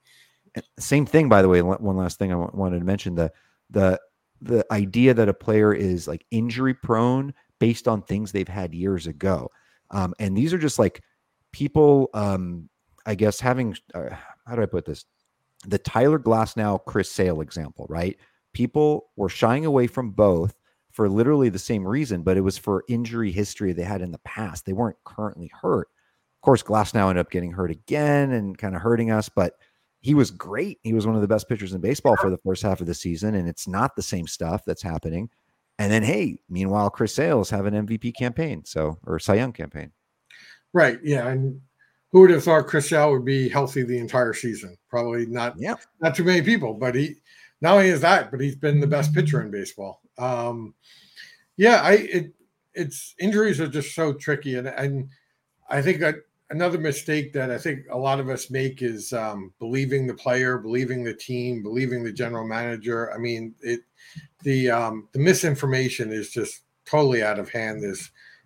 And same thing, by the way. One last thing I w- wanted to mention: the the the idea that a player is like injury prone based on things they've had years ago, um, and these are just like people. Um, I guess having. Uh, how do I put this? The Tyler Glasnow, Chris Sale example, right? People were shying away from both for literally the same reason, but it was for injury history they had in the past. They weren't currently hurt. Of course, Glasnow ended up getting hurt again and kind of hurting us, but he was great. He was one of the best pitchers in baseball for the first half of the season, and it's not the same stuff that's happening. And then, hey, meanwhile, Chris Sale is having an M V P campaign, so or Cy Young campaign. Right, yeah, and who would have thought Chris Sale would be healthy the entire season? Probably not. Yeah, not too many people. But he not only is that, but he's been the best pitcher in baseball. Um, yeah, I it it's injuries are just so tricky, and and I think that another mistake that I think a lot of us make is um, believing the player, believing the team, believing the general manager. I mean, it the um, the misinformation is just totally out of hand. There's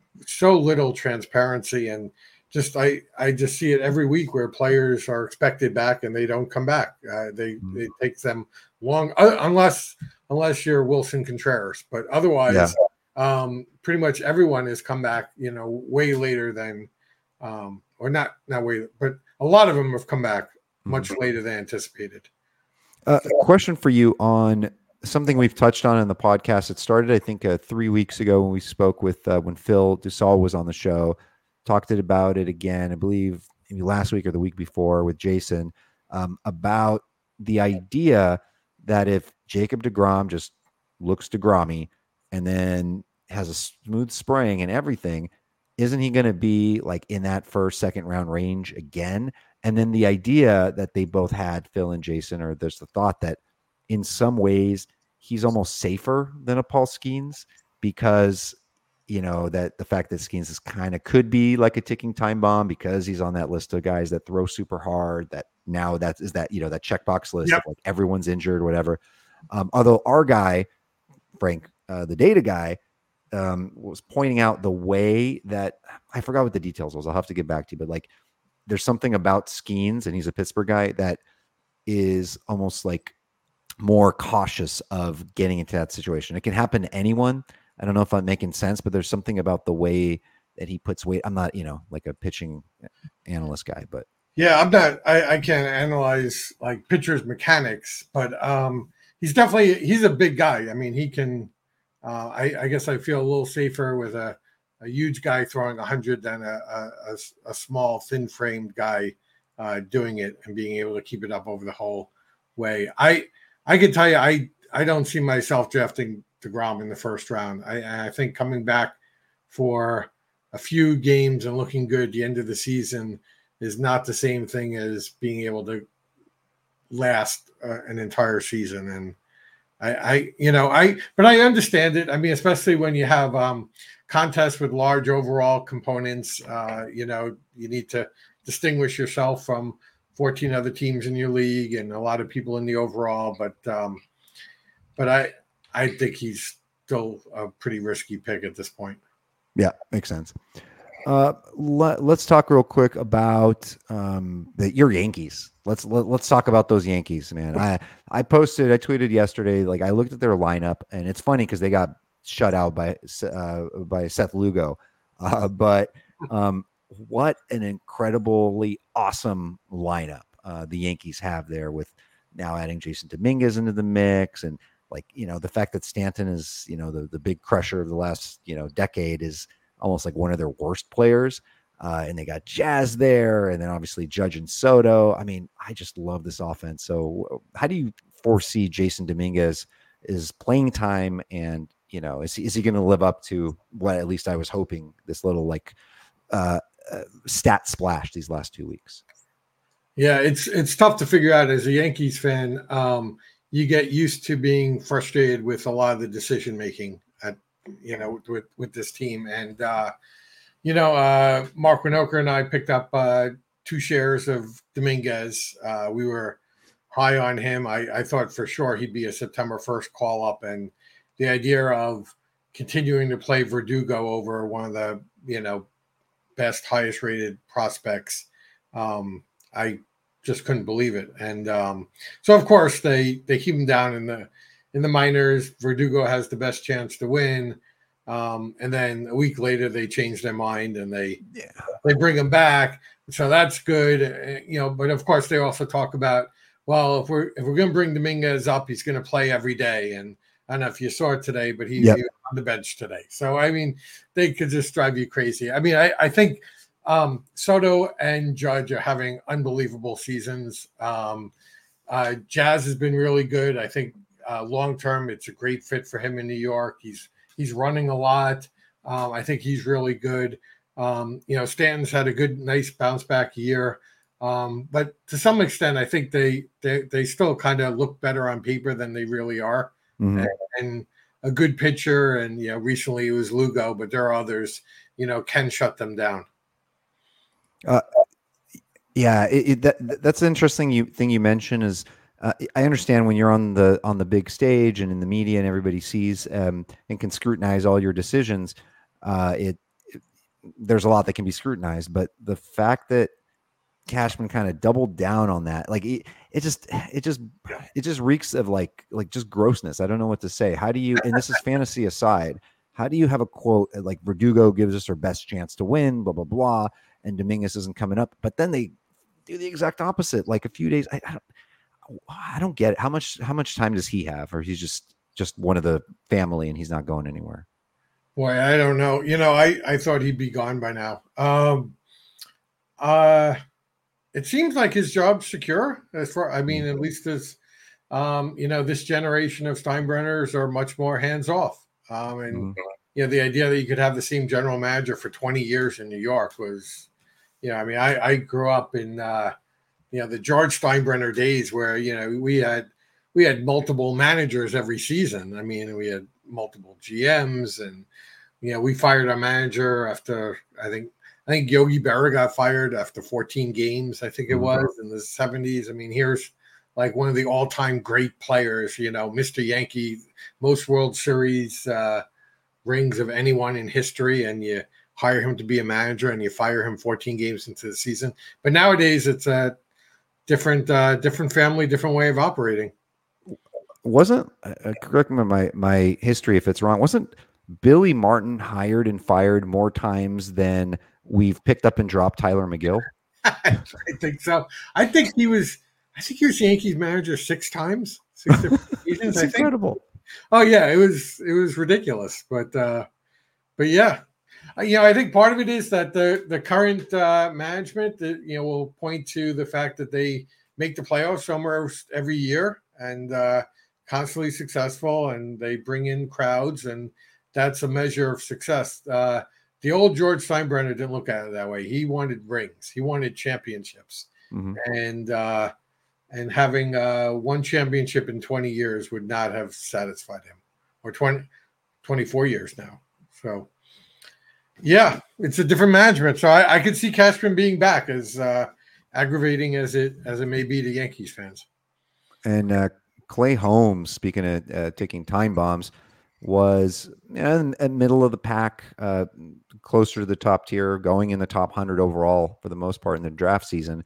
so little transparency and. Just I, I just see it every week where players are expected back and they don't come back. Uh, they mm-hmm. It takes them long uh, unless unless you're Wilson Contreras, but otherwise, yeah. um, pretty much everyone has come back. You know, way later than, um, or not not way, but a lot of them have come back much mm-hmm. later than anticipated. Uh, so, question for you on something we've touched on in the podcast. It started, I think, uh, three weeks ago when we spoke with uh, when Phil Dussault was on the show. Talked about it again, I believe maybe last week or the week before with Jason, um, about the idea that if Jacob deGrom just looks DeGrom-y and then has a smooth spring and everything, isn't he going to be like in that first, second round range again? And then the idea that they both had, Phil and Jason, or there's the thought that in some ways he's almost safer than a Paul Skeens because you know, that the fact that Skeens is kind of could be like a ticking time bomb because he's on that list of guys that throw super hard, that now that is that, you know, that checkbox list yep. of like everyone's injured, whatever. Um, although our guy, Frank, uh, the data guy, um, was pointing out the way that I forgot what the details was. I'll have to get back to you, but like there's something about Skeens, and he's a Pittsburgh guy, that is almost like more cautious of getting into that situation. It can happen to anyone. I don't know if I'm making sense, but there's something about the way that he puts weight. I'm not, you know, like a pitching analyst guy, but yeah, I'm not, I, I can't analyze like pitchers mechanics, but um, he's definitely, he's a big guy. I mean, he can, uh, I, I guess I feel a little safer with a, a huge guy throwing a hundred than a, a, a small thin framed guy uh, doing it and being able to keep it up over the whole way. I, I can tell you, I, I don't see myself drafting DeGrom in the first round. I, I think coming back for a few games and looking good at the end of the season is not the same thing as being able to last uh, an entire season. And I, I, you know, I, but I understand it. I mean, especially when you have um, contests with large overall components, uh, you know, you need to distinguish yourself from fourteen other teams in your league and a lot of people in the overall. But um, but I I think he's still a pretty risky pick at this point. Yeah, makes sense. Uh, let, let's talk real quick about um, the, your Yankees. Let's let, let's talk about those Yankees, man. I I posted, I tweeted yesterday. Like I looked at their lineup, and it's funny because they got shut out by uh, by Seth Lugo, uh, but um, what an incredibly awesome lineup uh, the Yankees have there, with now adding Jason Dominguez into the mix, and like you know the fact that Stanton is you know the the big crusher of the last you know decade is almost like one of their worst players. Uh, and they got Jazz there, and then obviously Judge and Soto. I mean, I just love this offense. So how do you foresee Jason Dominguez is playing time, and, you know, is he, is he going to live up to what at least I was hoping, this little like uh, uh, stat splash these last two weeks? Yeah, it's it's tough to figure out as a Yankees fan. Um, you get used to being frustrated with a lot of the decision making at you know with with this team, and uh, you know uh, Mark Winokur and I picked up uh, two shares of Dominguez. Uh, we were high on him. I, I thought for sure he'd be a September first call up, and the idea of continuing to play Verdugo over one of the you know best, highest rated prospects. Um, I just couldn't believe it. And um, so of course they, they keep him down in the, in the minors. Verdugo has the best chance to win. Um, and then a week later they change their mind and they, yeah. they bring him back. So that's good. You know, but of course they also talk about, well, if we're, if we're going to bring Dominguez up, he's going to play every day. And I don't know if you saw it today, but he, yep. he was on the bench today. So, I mean, they could just drive you crazy. I mean, I, I think, Um, Soto and Judge are having unbelievable seasons. Um, uh, Jazz has been really good. I think uh, long term, it's a great fit for him in New York. He's he's running a lot. Um, I think he's really good. Um, you know, Stanton's had a good, nice bounce back year. Um, but to some extent, I think they they they still kind of look better on paper than they really are. Mm-hmm. And, and a good pitcher, and you know, recently it was Lugo, but there are others. You know, can shut them down. Uh, yeah, it, it, that that's an interesting you, thing you mentioned is uh, I understand when you're on the on the big stage and in the media and everybody sees um, and can scrutinize all your decisions. Uh, it, it there's a lot that can be scrutinized, but the fact that Cashman kind of doubled down on that, like it, it just it just it just reeks of like like just grossness. I don't know what to say. How do you? And this is fantasy aside. How do you have a quote like Verdugo gives us our best chance to win? Blah blah blah. And Dominguez isn't coming up, but then they do the exact opposite. Like a few days, I, I don't, I don't get it. How much, how much time does he have, or he's just, just one of the family and he's not going anywhere? Boy, I don't know. You know, I, I thought he'd be gone by now. Um, uh, it seems like his job's secure. As far, I mean, at least as, um, you know, this generation of Steinbrenners are much more hands off. Um, and mm-hmm. you know, the idea that you could have the same general manager for twenty years in New York was. You know, I mean, I, I grew up in, uh, you know, the George Steinbrenner days where, you know, we had we had multiple managers every season. I mean, we had multiple G Ms and, you know, we fired our manager after, I think, I think Yogi Berra got fired after fourteen games, I think it was mm-hmm. in the seventies. I mean, here's like one of the all-time great players, you know, Mister Yankee, most World Series uh, rings of anyone in history, and you hire him to be a manager and you fire him fourteen games into the season. But nowadays it's a different, uh, different family, different way of operating. Wasn't uh, correct me my, my history if it's wrong. Wasn't Billy Martin hired and fired more times than we've picked up and dropped Tyler McGill? I think so. I think he was, I think he was Yankees manager six times, six different seasons. It's incredible. Oh yeah, it was, it was ridiculous, but, uh, but yeah. You know, I think part of it is that the the current uh, management, that you know, will point to the fact that they make the playoffs somewhere every year and uh, constantly successful, and they bring in crowds, and that's a measure of success. Uh, the old George Steinbrenner didn't look at it that way. He wanted rings. He wanted championships, mm-hmm. and uh, and having uh, one championship in twenty years would not have satisfied him, or twenty, twenty-four years now. So. Yeah, it's a different management. So I, I could see Cashman being back as uh, aggravating as it as it may be to Yankees fans. And uh, Clay Holmes, speaking of uh, taking time bombs, was in, in middle of the pack, uh, closer to the top tier, going in the top one hundred overall for the most part in the draft season,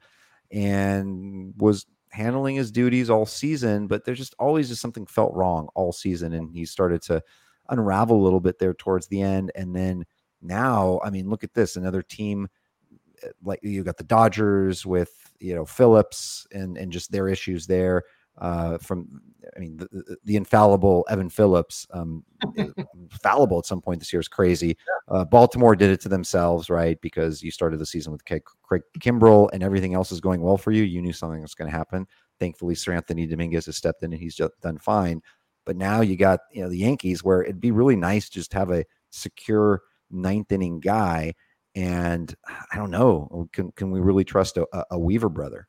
and was handling his duties all season. But there's just always just something felt wrong all season, and he started to unravel a little bit there towards the end. And then now, I mean, look at this, another team. Like you got the Dodgers with, you know, Phillips and and just their issues there. Uh, from, I mean, the, the, the infallible Evan Phillips, um, fallible at some point this year is crazy. Uh, Baltimore did it to themselves, right? Because you started the season with Craig, Craig Kimbrell and everything else is going well for you. You knew something was going to happen. Thankfully, Sir Anthony Dominguez has stepped in and he's just done fine. But now you got, you know, the Yankees, where it'd be really nice just to have a secure ninth inning guy. And I don't know, can can we really trust a, a Weaver brother?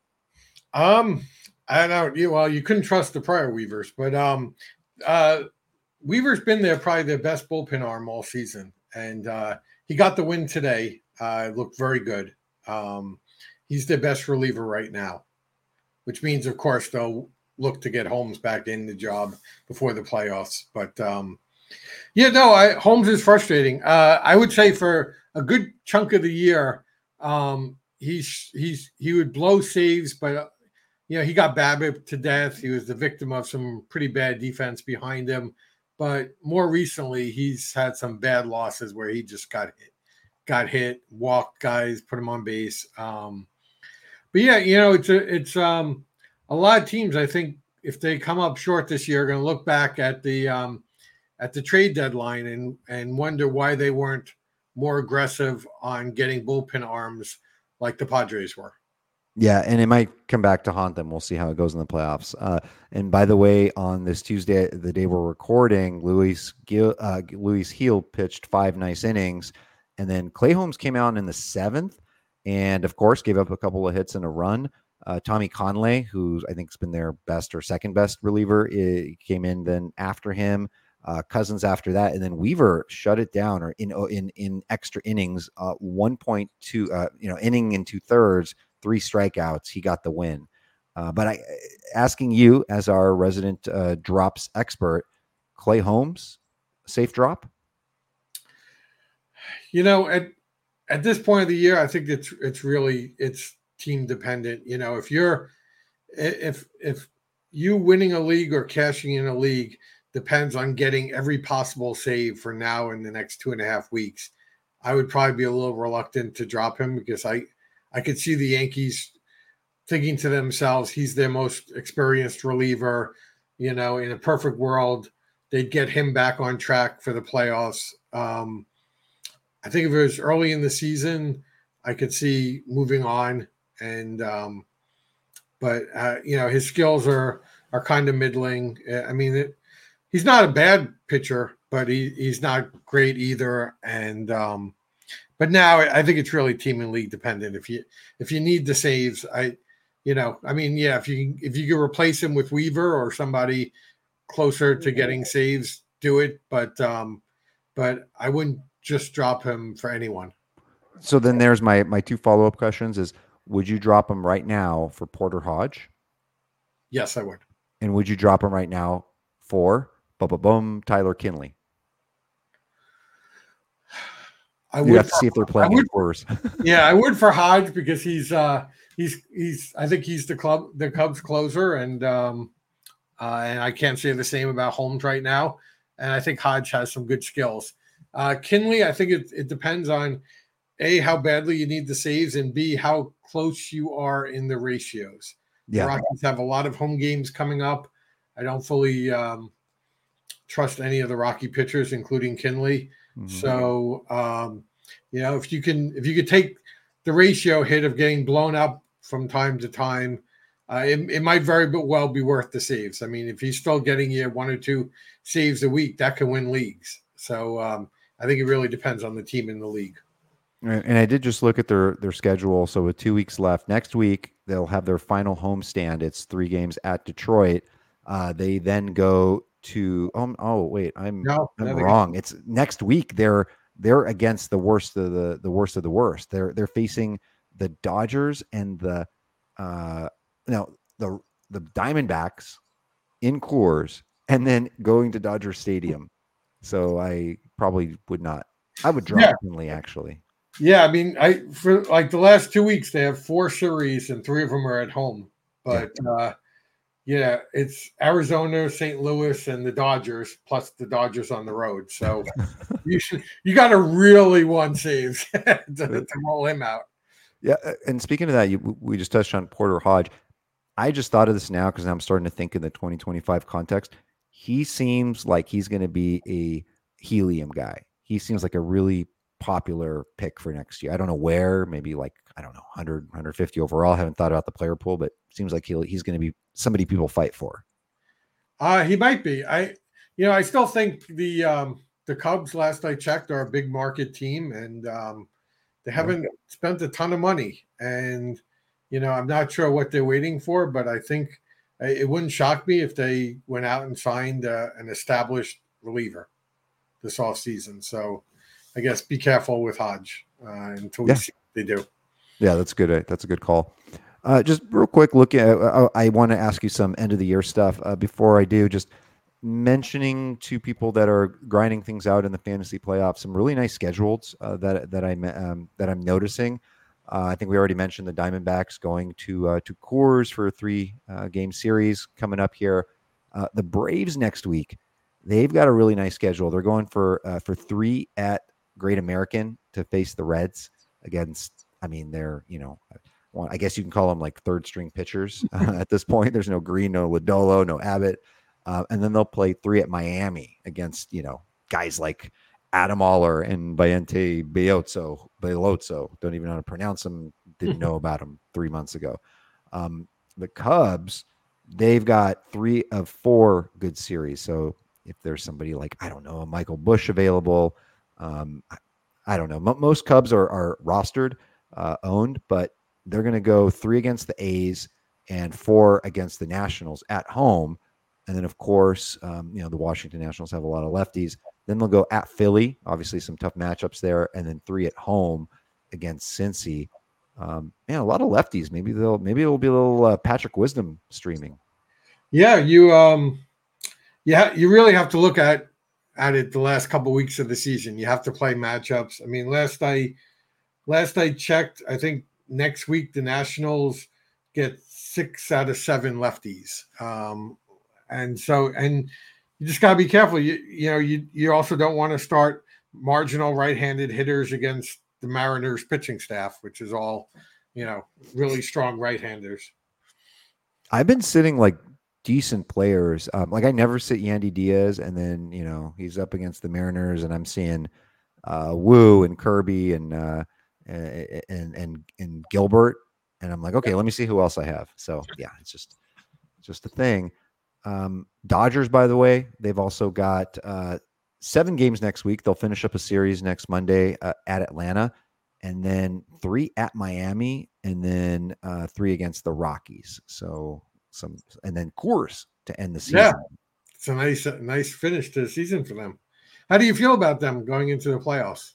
Um. I don't know. Well, you couldn't trust the prior Weavers, but um, uh, Weaver's been their probably their best bullpen arm all season, and uh, he got the win today. Uh, looked very good. Um, he's their best reliever right now, which means, of course, they'll look to get Holmes back in the job before the playoffs. But um, yeah, no, I, Holmes is frustrating. Uh, I would say for a good chunk of the year, um, he's he's he would blow saves, but you know, he got BABIP to death. He was the victim of some pretty bad defense behind him. But more recently, he's had some bad losses where he just got hit, got hit, walked guys, put him on base. Um, but yeah, you know, it's a, it's um, a lot of teams. I think if they come up short this year, are going to look back at the um, at the trade deadline and and wonder why they weren't more aggressive on getting bullpen arms like the Padres were. Yeah, and it might come back to haunt them. We'll see how it goes in the playoffs. Uh, and by the way, on this Tuesday, the day we're recording, Luis Gil, uh, Luis Gil pitched five nice innings, and then Clay Holmes came out in the seventh, and of course gave up a couple of hits and a run. Uh, Tommy Conley, who I think has been their best or second best reliever, came in then after him. Uh, Cousins after that, and then Weaver shut it down, or in in in extra innings, uh, one point two, uh, you know, inning and two thirds. Three strikeouts, he got the win. Uh, but I, asking you as our resident uh, drops expert, Clay Holmes, safe drop? You know, at at this point of the year, I think it's it's really it's team dependent. You know, if you're if if you winning a league or cashing in a league depends on getting every possible save for now in the next two and a half weeks, I would probably be a little reluctant to drop him because I. I could see the Yankees thinking to themselves, he's their most experienced reliever. You know, in a perfect world, they'd get him back on track for the playoffs. Um, I think if it was early in the season, I could see moving on. And, um, but, uh, you know, his skills are are kind of middling. I mean, it, he's not a bad pitcher, but he, he's not great either. And, um, But now I think it's really team and league dependent. If you if you need the saves, I, you know, I mean, yeah, if you if you could replace him with Weaver or somebody closer to getting saves, do it. But um, but I wouldn't just drop him for anyone. So then there's my my two follow up questions: is would you drop him right now for Porter Hodge? Yes, I would. And would you drop him right now for boom boom Tyler Kinley? I you would have to for, see if they're playing would, worse. Yeah, I would for Hodge because he's uh, he's he's I think he's the club the Cubs closer, and um, uh, and I can't say the same about Holmes right now. And I think Hodge has some good skills. Uh, Kinley, I think it, it depends on A, how badly you need the saves, and B, how close you are in the ratios. Yeah. The Rockies have a lot of home games coming up. I don't fully um, trust any of the Rocky pitchers, including Kinley. Mm-hmm. So, um, you know, if you can, if you could take the ratio hit of getting blown up from time to time, uh, it, it might very well be worth the saves. I mean, if he's still getting you one or two saves a week, that can win leagues. So um, I think it really depends on the team in the league. And I did just look at their their schedule. So with two weeks left, next week they'll have their final homestand. It's three games at Detroit. Uh, they then go to oh, oh wait, I'm no, I'm wrong. It's next week. They're they're against the worst of the the worst of the worst. They're they're facing the Dodgers and the uh, now the the Diamondbacks in Coors, and then going to Dodger Stadium. So I probably would not. I would drop Yeah. Finley actually. Yeah, I mean, I for like the last two weeks they have four series and three of them are at home. But yeah, uh, yeah it's Arizona, Saint Louis, and the Dodgers plus the Dodgers on the road. So you should you got to really want saves to, to roll him out. Yeah, and speaking of that, you, we just touched on Porter Hodge. I just thought of this now because I'm starting to think in the twenty twenty-five context. He seems like he's going to be a helium guy. He seems like a really popular pick for next year. I don't know where, maybe like, I don't know, one hundred, one hundred fifty overall. I haven't thought about the player pool, but seems like he'll, he's going to be somebody people fight for. Uh, he might be. I, you know, I still think the um, the Cubs, last I checked, are a big market team, and um, they haven't yeah. spent a ton of money. And, you know, I'm not sure what they're waiting for, but I think it wouldn't shock me if they went out and signed uh, an established reliever this offseason. So I guess be careful with Hodge uh, until we yeah. see what they do. Yeah, that's good. That's a good call. Uh, just real quick, look at, uh, I want to ask you some end of the year stuff. Uh, before I do, just mentioning to people that are grinding things out in the fantasy playoffs, some really nice schedules uh, that that I um, that I'm noticing. Uh, I think we already mentioned the Diamondbacks going to uh, to Coors for a three uh, game series coming up here. Uh, the Braves next week, they've got a really nice schedule. They're going for uh, for three at Great American to face the Reds against. I mean, they're you know. I guess you can call them like third string pitchers uh, at this point. There's no Green, no Lodolo, no Abbott. Uh, and then they'll play three at Miami against, you know, guys like Adam Oller and Bayente Biotso, Bielotso. Don't even know how to pronounce them. Didn't know about them three months ago. Um, the Cubs, they've got three of four good series. So if there's somebody like, I don't know, Michael Busch available, um, I, I don't know. M- most Cubs are, are rostered, uh, owned, but they're going to go three against the A's and four against the Nationals at home. And then, of course, um, you know, the Washington Nationals have a lot of lefties. Then they'll go at Philly, obviously some tough matchups there, and then three at home against Cincy. Um, man, a lot of lefties. Maybe they'll maybe it'll be a little uh, Patrick Wisdom streaming. Yeah, you um, yeah, you really have to look at at it the last couple of weeks of the season. You have to play matchups. I mean, last I last I checked, I think next week the Nationals get six out of seven lefties. Um, and so, and you just got to be careful. You, you know, you, you also don't want to start marginal right-handed hitters against the Mariners pitching staff, which is all, you know, really strong right-handers. I've been sitting like decent players. Um, like I never sit Yandy Diaz, and then, you know, he's up against the Mariners and I'm seeing uh, Wu and Kirby and, uh, and, and, and Gilbert. And I'm like, okay, let me see who else I have. So yeah, it's just, it's just a thing. Um, Dodgers, by the way, they've also got uh, seven games next week. They'll finish up a series next Monday uh, at Atlanta, and then three at Miami, and then uh, three against the Rockies. So some, and then Coors to end the season. Yeah, it's a nice, nice finish to the season for them. How do you feel about them going into the playoffs?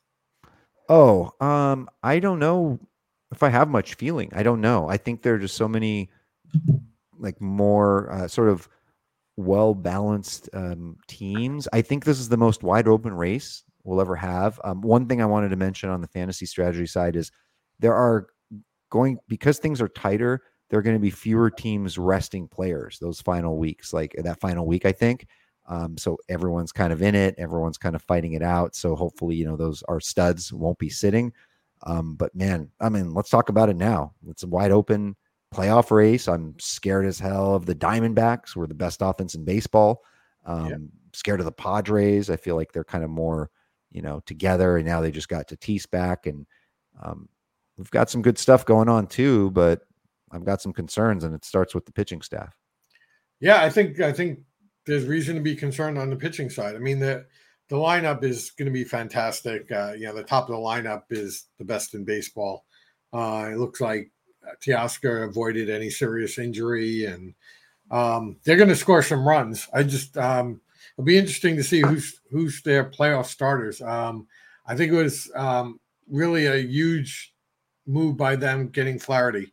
Oh, um, I don't know if I have much feeling. I don't know. I think there are just so many, like more uh, sort of well-balanced um, teams. I think this is the most wide open race we'll ever have. Um, one thing I wanted to mention on the fantasy strategy side is there are going, because things are tighter, there are going to be fewer teams resting players those final weeks, like that final week, I think. Um, so everyone's kind of in it. Everyone's kind of fighting it out. So hopefully, you know, those our studs won't be sitting. Um, but man, I mean, let's talk about it now. It's a wide open playoff race. I'm scared as hell of the Diamondbacks, who are the best offense in baseball. Um, yeah. Scared of the Padres. I feel like they're kind of more, you know, together, and now they just got Tatis back, and um, we've got some good stuff going on too. But I've got some concerns, and it starts with the pitching staff. Yeah, I think I think there's reason to be concerned on the pitching side. I mean, the the lineup is going to be fantastic. Uh, you know, the top of the lineup is the best in baseball. Uh, it looks like Teoscar avoided any serious injury, and um, they're going to score some runs. I just um, it'll be interesting to see who's who's their playoff starters. Um, I think it was um, really a huge move by them getting Flaherty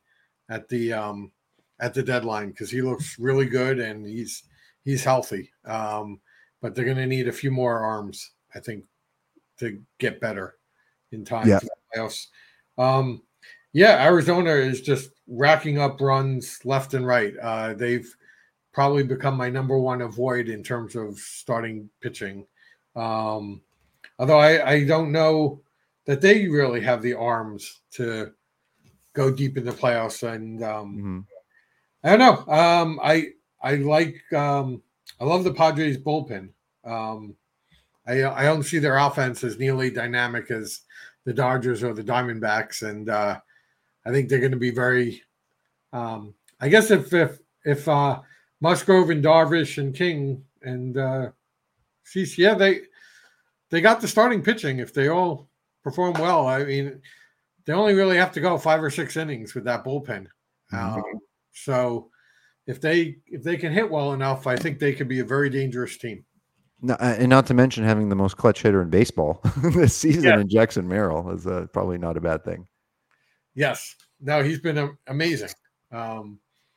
at the um, at the deadline because he looks really good and he's he's healthy. Um, but they're going to need a few more arms, I think, to get better in time Yeah. for the playoffs. Um, yeah, Arizona is just racking up runs left and right. Uh, they've probably become my number one avoid in terms of starting pitching. Um, although I, I don't know that they really have the arms to go deep in the playoffs. And um, Mm-hmm. I don't know. Um, I I like um, I love the Padres bullpen. Um, I I don't see their offense as nearly dynamic as the Dodgers or the Diamondbacks, and uh, I think they're going to be very. Um, I guess if if if uh, Musgrove and Darvish and King and uh, Cease, yeah, they they got the starting pitching. If they all perform well, I mean, they only really have to go five or six innings with that bullpen. Mm-hmm. Um, so if they if they can hit well enough, I think they could be a very dangerous team. No, and not to mention having the most clutch hitter in baseball this season Yeah. in Jackson Merrill is uh, probably not a bad thing. Yes. No, he's been um, amazing. Um,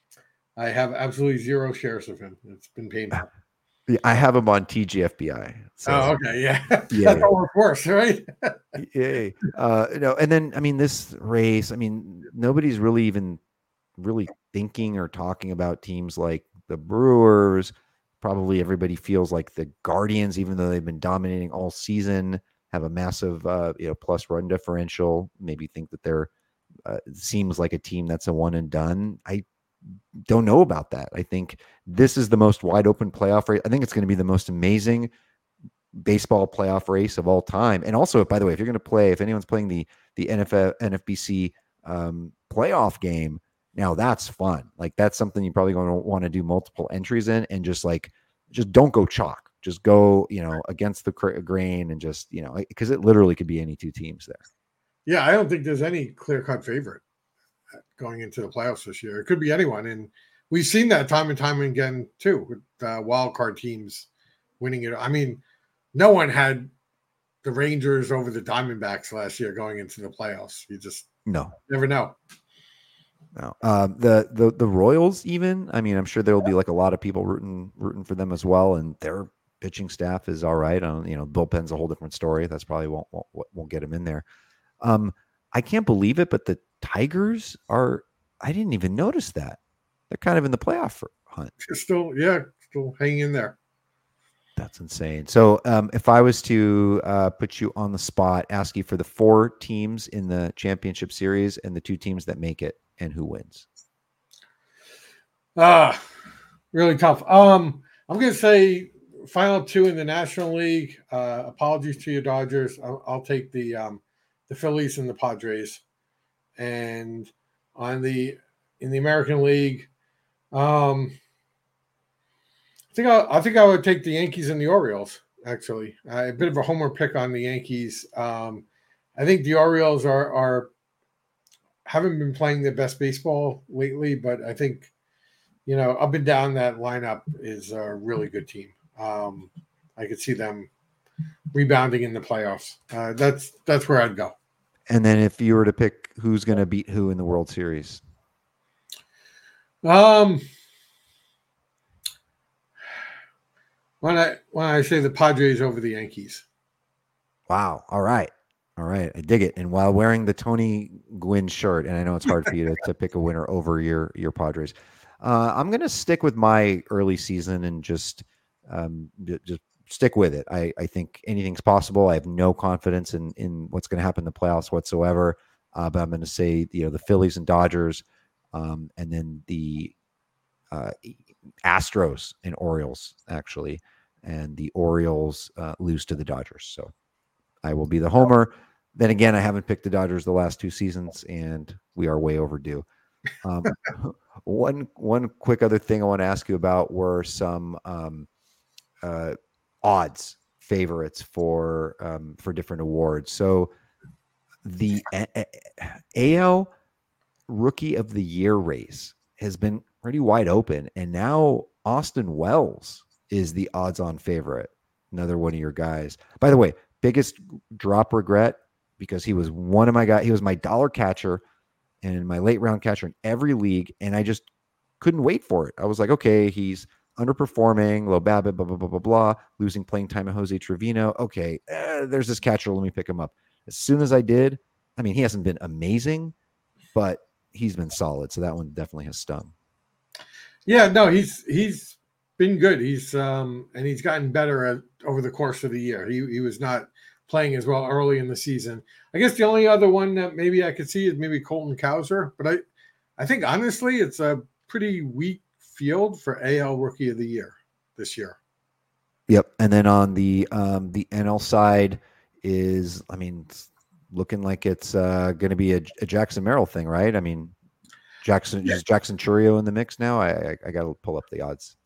I have absolutely zero shares of him. It's been painful. Yeah, I have him on T G F B I. So, oh, okay. Yeah. Yeah. That's almost worse, right? Yay. Uh, no, and then, I mean, this race, I mean, nobody's really even really thinking or talking about teams like the Brewers. Probably everybody feels like the Guardians, even though they've been dominating all season, have a massive, uh, you know, plus run differential. Maybe think that they're uh, seems like a team that's a one and done. I don't know about that. I think this is the most wide open playoff race. I think it's going to be the most amazing baseball playoff race of all time. And also, by the way, if you're going to play, if anyone's playing the the N F L, N F B C um, playoff game, now that's fun. Like that's something you're probably going to want to do multiple entries in, and just like just don't go chalk. Just go, you know, against the grain, and just, you know, because it literally could be any two teams there. Yeah, I don't think there's any clear-cut favorite going into the playoffs this year. It could be anyone, and we've seen that time and time again too with uh, wild card teams winning it. I mean, no one had the Rangers over the Diamondbacks last year going into the playoffs. You just no never know. No, um, the the the Royals even. I mean, I'm sure there will be like a lot of people rooting rooting for them as well, and their pitching staff is all right. Um, you know, bullpen's a whole different story. That's probably won't won't, won't get them in there. Um, I can't believe it, but the Tigers are. I didn't even notice that. They're kind of in the playoff hunt. Still, yeah, still hanging in there. That's insane. So, um, if I was to uh, put you on the spot, ask you for the four teams in the championship series and the two teams that make it, and who wins? Ah, really tough. Um, I'm going to say final two in the National League. Uh, apologies to your Dodgers. I'll, I'll take the um, the Phillies and the Padres. And on the in the American League, um, I think I, I think I would take the Yankees and the Orioles. Actually, uh, a bit of a homer pick on the Yankees. Um, I think the Orioles are are haven't been playing their best baseball lately, but I think, you know, up and down that lineup is a really good team. Um, I could see them rebounding in the playoffs. Uh, that's that's where I'd go. And then if you were to pick who's going to beat who in the World Series? Um, when I when I say the Padres over the Yankees. Wow. All right. All right. I dig it. And while wearing the Tony Gwynn shirt, and I know it's hard for you to, to pick a winner over your, your Padres, uh, I'm going to stick with my early season and just, um, just stick with it. I, I think anything's possible. I have no confidence in, in what's going to happen in the playoffs whatsoever. Uh, but I'm going to say, you know, the Phillies and Dodgers, um, and then the uh, Astros and Orioles, actually. And the Orioles uh, lose to the Dodgers. So I will be the homer. Then again, I haven't picked the Dodgers the last two seasons, and we are way overdue. Um, one one quick other thing I want to ask you about were some um, uh, odds favorites for um, for different awards. So the A L Rookie of the Year race has been pretty wide open, and now Austin Wells is the odds-on favorite. Another one of your guys. By the way, biggest drop regret, because he was one of my guys. He was my dollar catcher and my late round catcher in every league, and I just couldn't wait for it. I was like, okay, he's underperforming, low BABIP, blah, blah, blah, blah, blah, losing playing time at Jose Trevino. Okay, eh, there's this catcher. Let me pick him up. As soon as I did, I mean, he hasn't been amazing, but he's been solid. So that one definitely has stung. Yeah, no, he's he's been good. He's um and he's gotten better at, over the course of the year. He he was not playing as well early in the season. I guess the only other one that maybe I could see is maybe Colton Cowser, but I I think honestly it's a pretty weak field for A L Rookie of the Year this year. Yep. And then on the um, the N L side is, I mean, it's looking like it's uh, going to be a, a Jackson Merrill thing, right? I mean, Jackson yeah. is Jackson Chourio in the mix now. I I, I got to pull up the odds.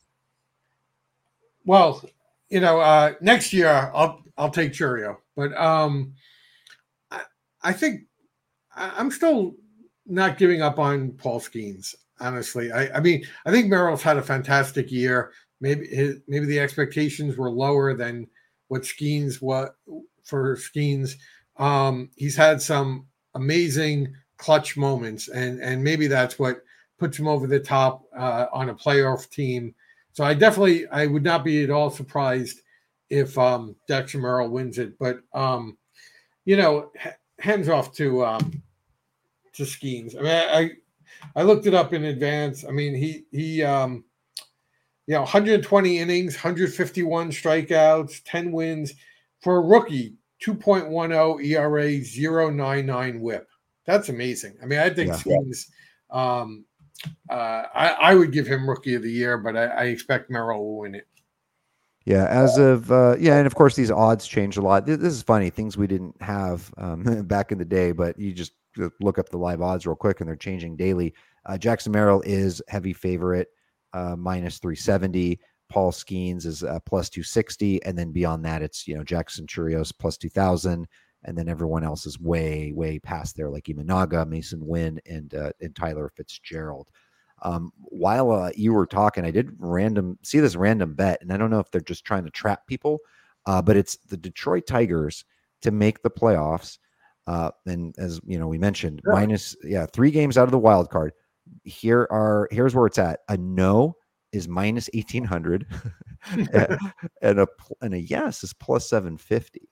Well, you know, uh, next year I'll I'll take Chourio, but um, I I think I, I'm still not giving up on Paul Skeens. Honestly, I, I mean, I think Merrill's had a fantastic year. Maybe his, maybe the expectations were lower than what Skeens what for Skeens. Um, he's had some amazing clutch moments, and and maybe that's what puts him over the top uh, on a playoff team. So I definitely I would not be at all surprised if um, Jackson Merrill wins it. But um, you know, hands off to um, to Skeens. I mean, I. I looked it up in advance. I mean, he he um, you know, one hundred twenty innings, one hundred fifty-one strikeouts, ten wins for a rookie, two point one oh E R A, zero point nine nine whip. That's amazing. I mean, I think yeah. Skeens, um, uh, I, I would give him Rookie of the Year, but I, I expect Merrill will win it. Yeah, as of uh, yeah, and of course these odds change a lot. This, this is funny, things we didn't have um, back in the day, but you just look up the live odds real quick, and they're changing daily. Uh, Jackson Merrill is heavy favorite, uh, minus three seventy. Paul Skeens is uh, plus two sixty, and then beyond that, it's you know Jackson Chourios plus two thousand, and then everyone else is way way past there, like Imanaga, Mason Wynn, and uh, and Tyler Fitzgerald. Um, while uh, you were talking, I did random see this random bet, and I don't know if they're just trying to trap people, uh, but it's the Detroit Tigers to make the playoffs. Uh, and as you know, we mentioned, yeah. minus yeah, three games out of the wild card. Here are here's where it's at. A no is minus eighteen hundred, and, and a and a yes is plus seven fifty.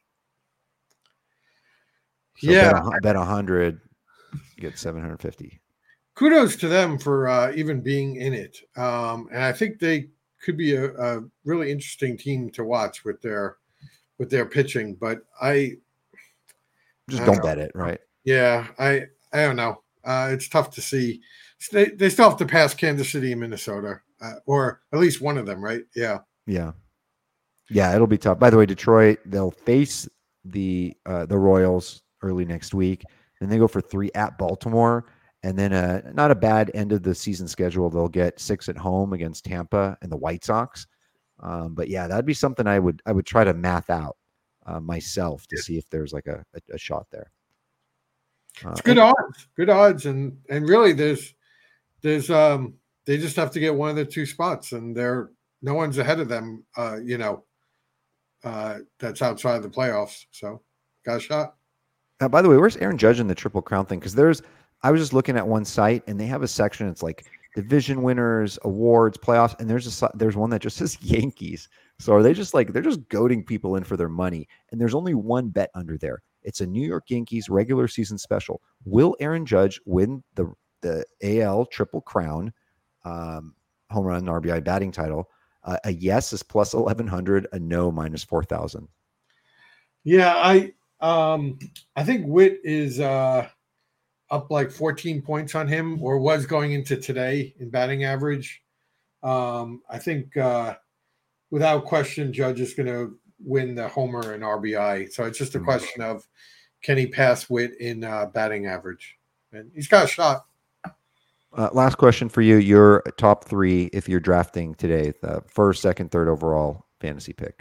So yeah, bet a, bet a hundred, get seven hundred fifty. Kudos to them for uh, even being in it, um, and I think they could be a, a really interesting team to watch with their with their pitching. But I just I don't, don't bet it, right? Yeah, I I don't know. Uh, it's tough to see. They they still have to pass Kansas City and Minnesota, uh, or at least one of them, right? Yeah, yeah, yeah. It'll be tough. By the way, Detroit, they'll face the uh, the Royals early next week, then they go for three at Baltimore. And then uh, not a bad end of the season schedule. They'll get six at home against Tampa and the White Sox. Um, but yeah, that'd be something I would I would try to math out uh, myself to see if there's like a, a, a shot there. Uh, it's good and, odds, good odds, and and really there's there's um they just have to get one of the two spots, and they're no one's ahead of them. Uh, you know, uh, that's outside the playoffs. So got a shot. Uh, by the way, where's Aaron Judge in the Triple Crown thing? Because there's I was just looking at one site, and they have a section. It's like division winners, awards, playoffs, and there's a there's one that just says Yankees. So are they just like they're just goading people in for their money? And there's only one bet under there. It's a New York Yankees regular season special. Will Aaron Judge win the the A L Triple Crown, um, home run, R B I, batting title? Uh, a yes is plus eleven hundred. A no minus four thousand. Yeah, I um I think Witt is. Uh... up like fourteen points on him, or was going into today in batting average. Um, I think uh, without question, Judge is going to win the homer and R B I. So it's just a question of can he pass Witt in uh, batting average? And he's got a shot. Uh, last question for you. Your top three, if you're drafting today, the first, second, third overall fantasy pick.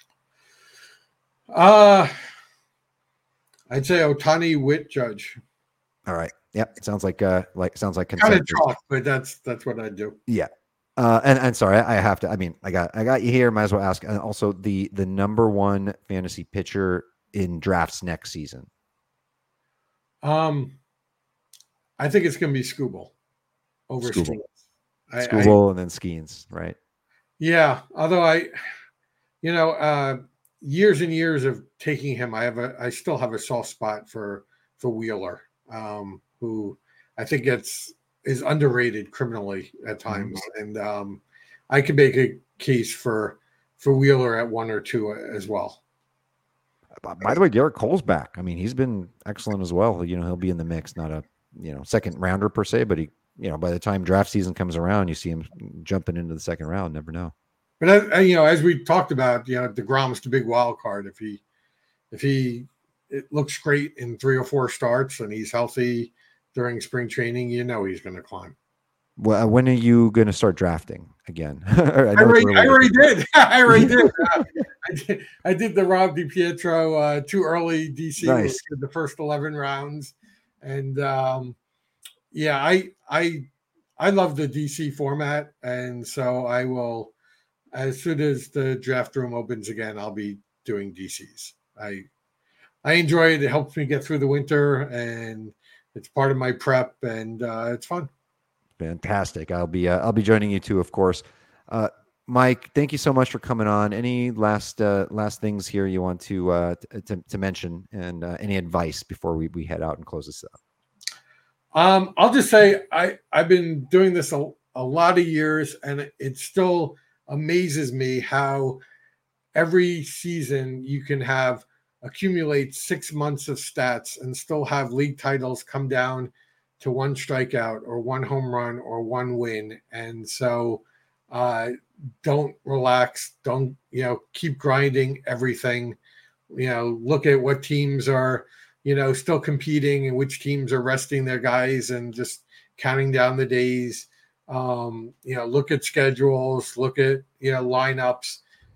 Uh, I'd say Ohtani, Witt, Judge. All right. Yep. It sounds like uh like sounds like consensus. Kind of chalk, but that's that's what I do. Yeah. Uh and, and sorry, I have to I mean I got I got you here, might as well ask. And also the the number one fantasy pitcher in drafts next season. Um I think it's going to be Skubal over Skubal. Skeens. Skubal and then Skeens, right? Yeah. Although I, you know, uh, years and years of taking him, I have a, I still have a soft spot for for Wheeler, um, who I think gets is underrated criminally at times, mm-hmm. and um, I could make a case for for Wheeler at one or two as well. By the way, Garrett Cole's back. I mean, he's been excellent as well. You know, he'll be in the mix, not a you know second rounder per se, but he, you know, by the time draft season comes around, you see him jumping into the second round. Never know. But uh, you know, as we talked about, you know, DeGrom's the big wild card. If he, if he, it looks great in three or four starts, and he's healthy during spring training, you know, he's going to climb. Well, when are you going to start drafting again? I, I, already, I already did. I already did. Uh, I did. I did the Rob DiPietro uh, too early D C. Nice. The first eleven rounds, and um, yeah, I I I love the D C format, and so I will. As soon as the draft room opens again, I'll be doing D Cs. I I enjoy it. It helps me get through the winter, and it's part of my prep, and uh, it's fun. Fantastic. I'll be uh, I'll be joining you too, of course. Uh, Mike, thank you so much for coming on. Any last uh, last things here you want to uh, to, to mention, and uh, any advice before we, we head out and close this up? Um, I'll just say I I've been doing this a, a lot of years, and it, it's still amazes me how every season you can have accumulate six months of stats and still have league titles come down to one strikeout or one home run or one win. And so uh, don't relax. Don't, you know, keep grinding everything. You know, look at what teams are, you know, still competing and which teams are resting their guys and just counting down the days. Um, you know, look at schedules, look at, you know, lineups,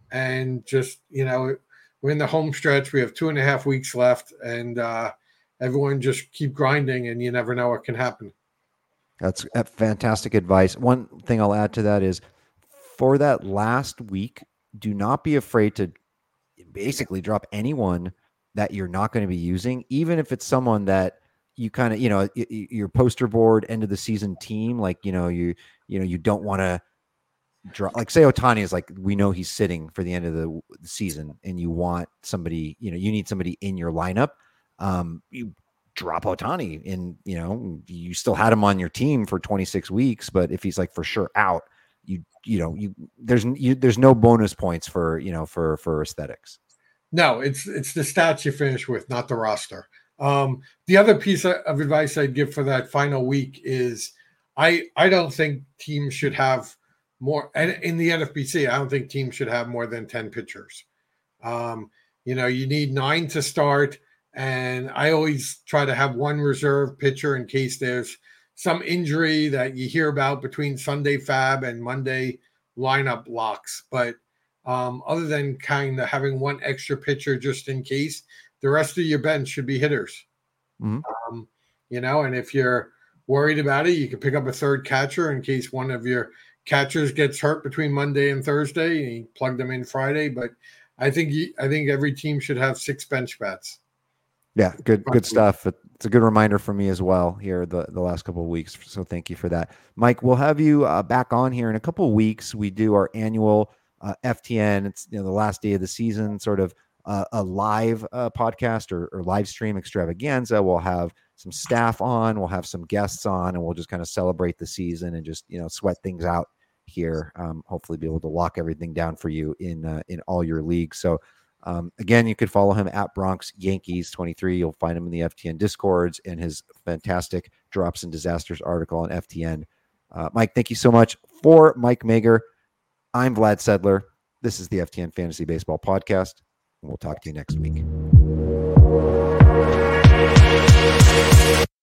and just, you know, we're in the home stretch. We have two and a half weeks left, and uh, everyone just keep grinding, and you never know what can happen. That's fantastic advice. One thing I'll add to that is for that last week, do not be afraid to basically drop anyone that you're not going to be using, even if it's someone that you kind of, you know, your poster board end of the season team, like, you know, you, you know, you don't want to drop, like say Ohtani is like, we know he's sitting for the end of the season and you want somebody, you know, you need somebody in your lineup. Um, you drop Ohtani in, you know, you still had him on your team for twenty-six weeks, but if he's like for sure out, you, you know, you, there's, you, there's no bonus points for, you know, for, for aesthetics. No, it's, it's the stats you finish with, not the roster. Um, the other piece of advice I'd give for that final week is I I don't think teams should have more, and in the N F B C, I don't think teams should have more than ten pitchers. Um, you know, you need nine to start, and I always try to have one reserve pitcher in case there's some injury that you hear about between Sunday Fab and Monday lineup locks. But um, other than kind of having one extra pitcher just in case, the rest of your bench should be hitters. Mm-hmm. Um, you know, and if you're worried about it, you can pick up a third catcher in case one of your catchers gets hurt between Monday and Thursday, and you plug them in Friday. But I think you, I think every team should have six bench bats. Yeah, good good stuff. It's a good reminder for me as well here the, the last couple of weeks. So thank you for that. Mike, we'll have you uh, back on here in a couple of weeks. We do our annual uh, F T N. It's, you know, the last day of the season, sort of Uh, a live uh, podcast or, or live stream extravaganza. We'll have some staff on, we'll have some guests on, and we'll just kind of celebrate the season and just, you know, sweat things out here. Um, hopefully be able to lock everything down for you in, uh, in all your leagues. So um, again, you could follow him at Bronx Yankees twenty-three. You'll find him in the F T N Discords and his fantastic Drops and Disasters article on F T N. Uh, Mike, thank you so much. For Mike Mager, I'm Vlad Sedler. This is the F T N Fantasy Baseball Podcast. We'll talk to you next week.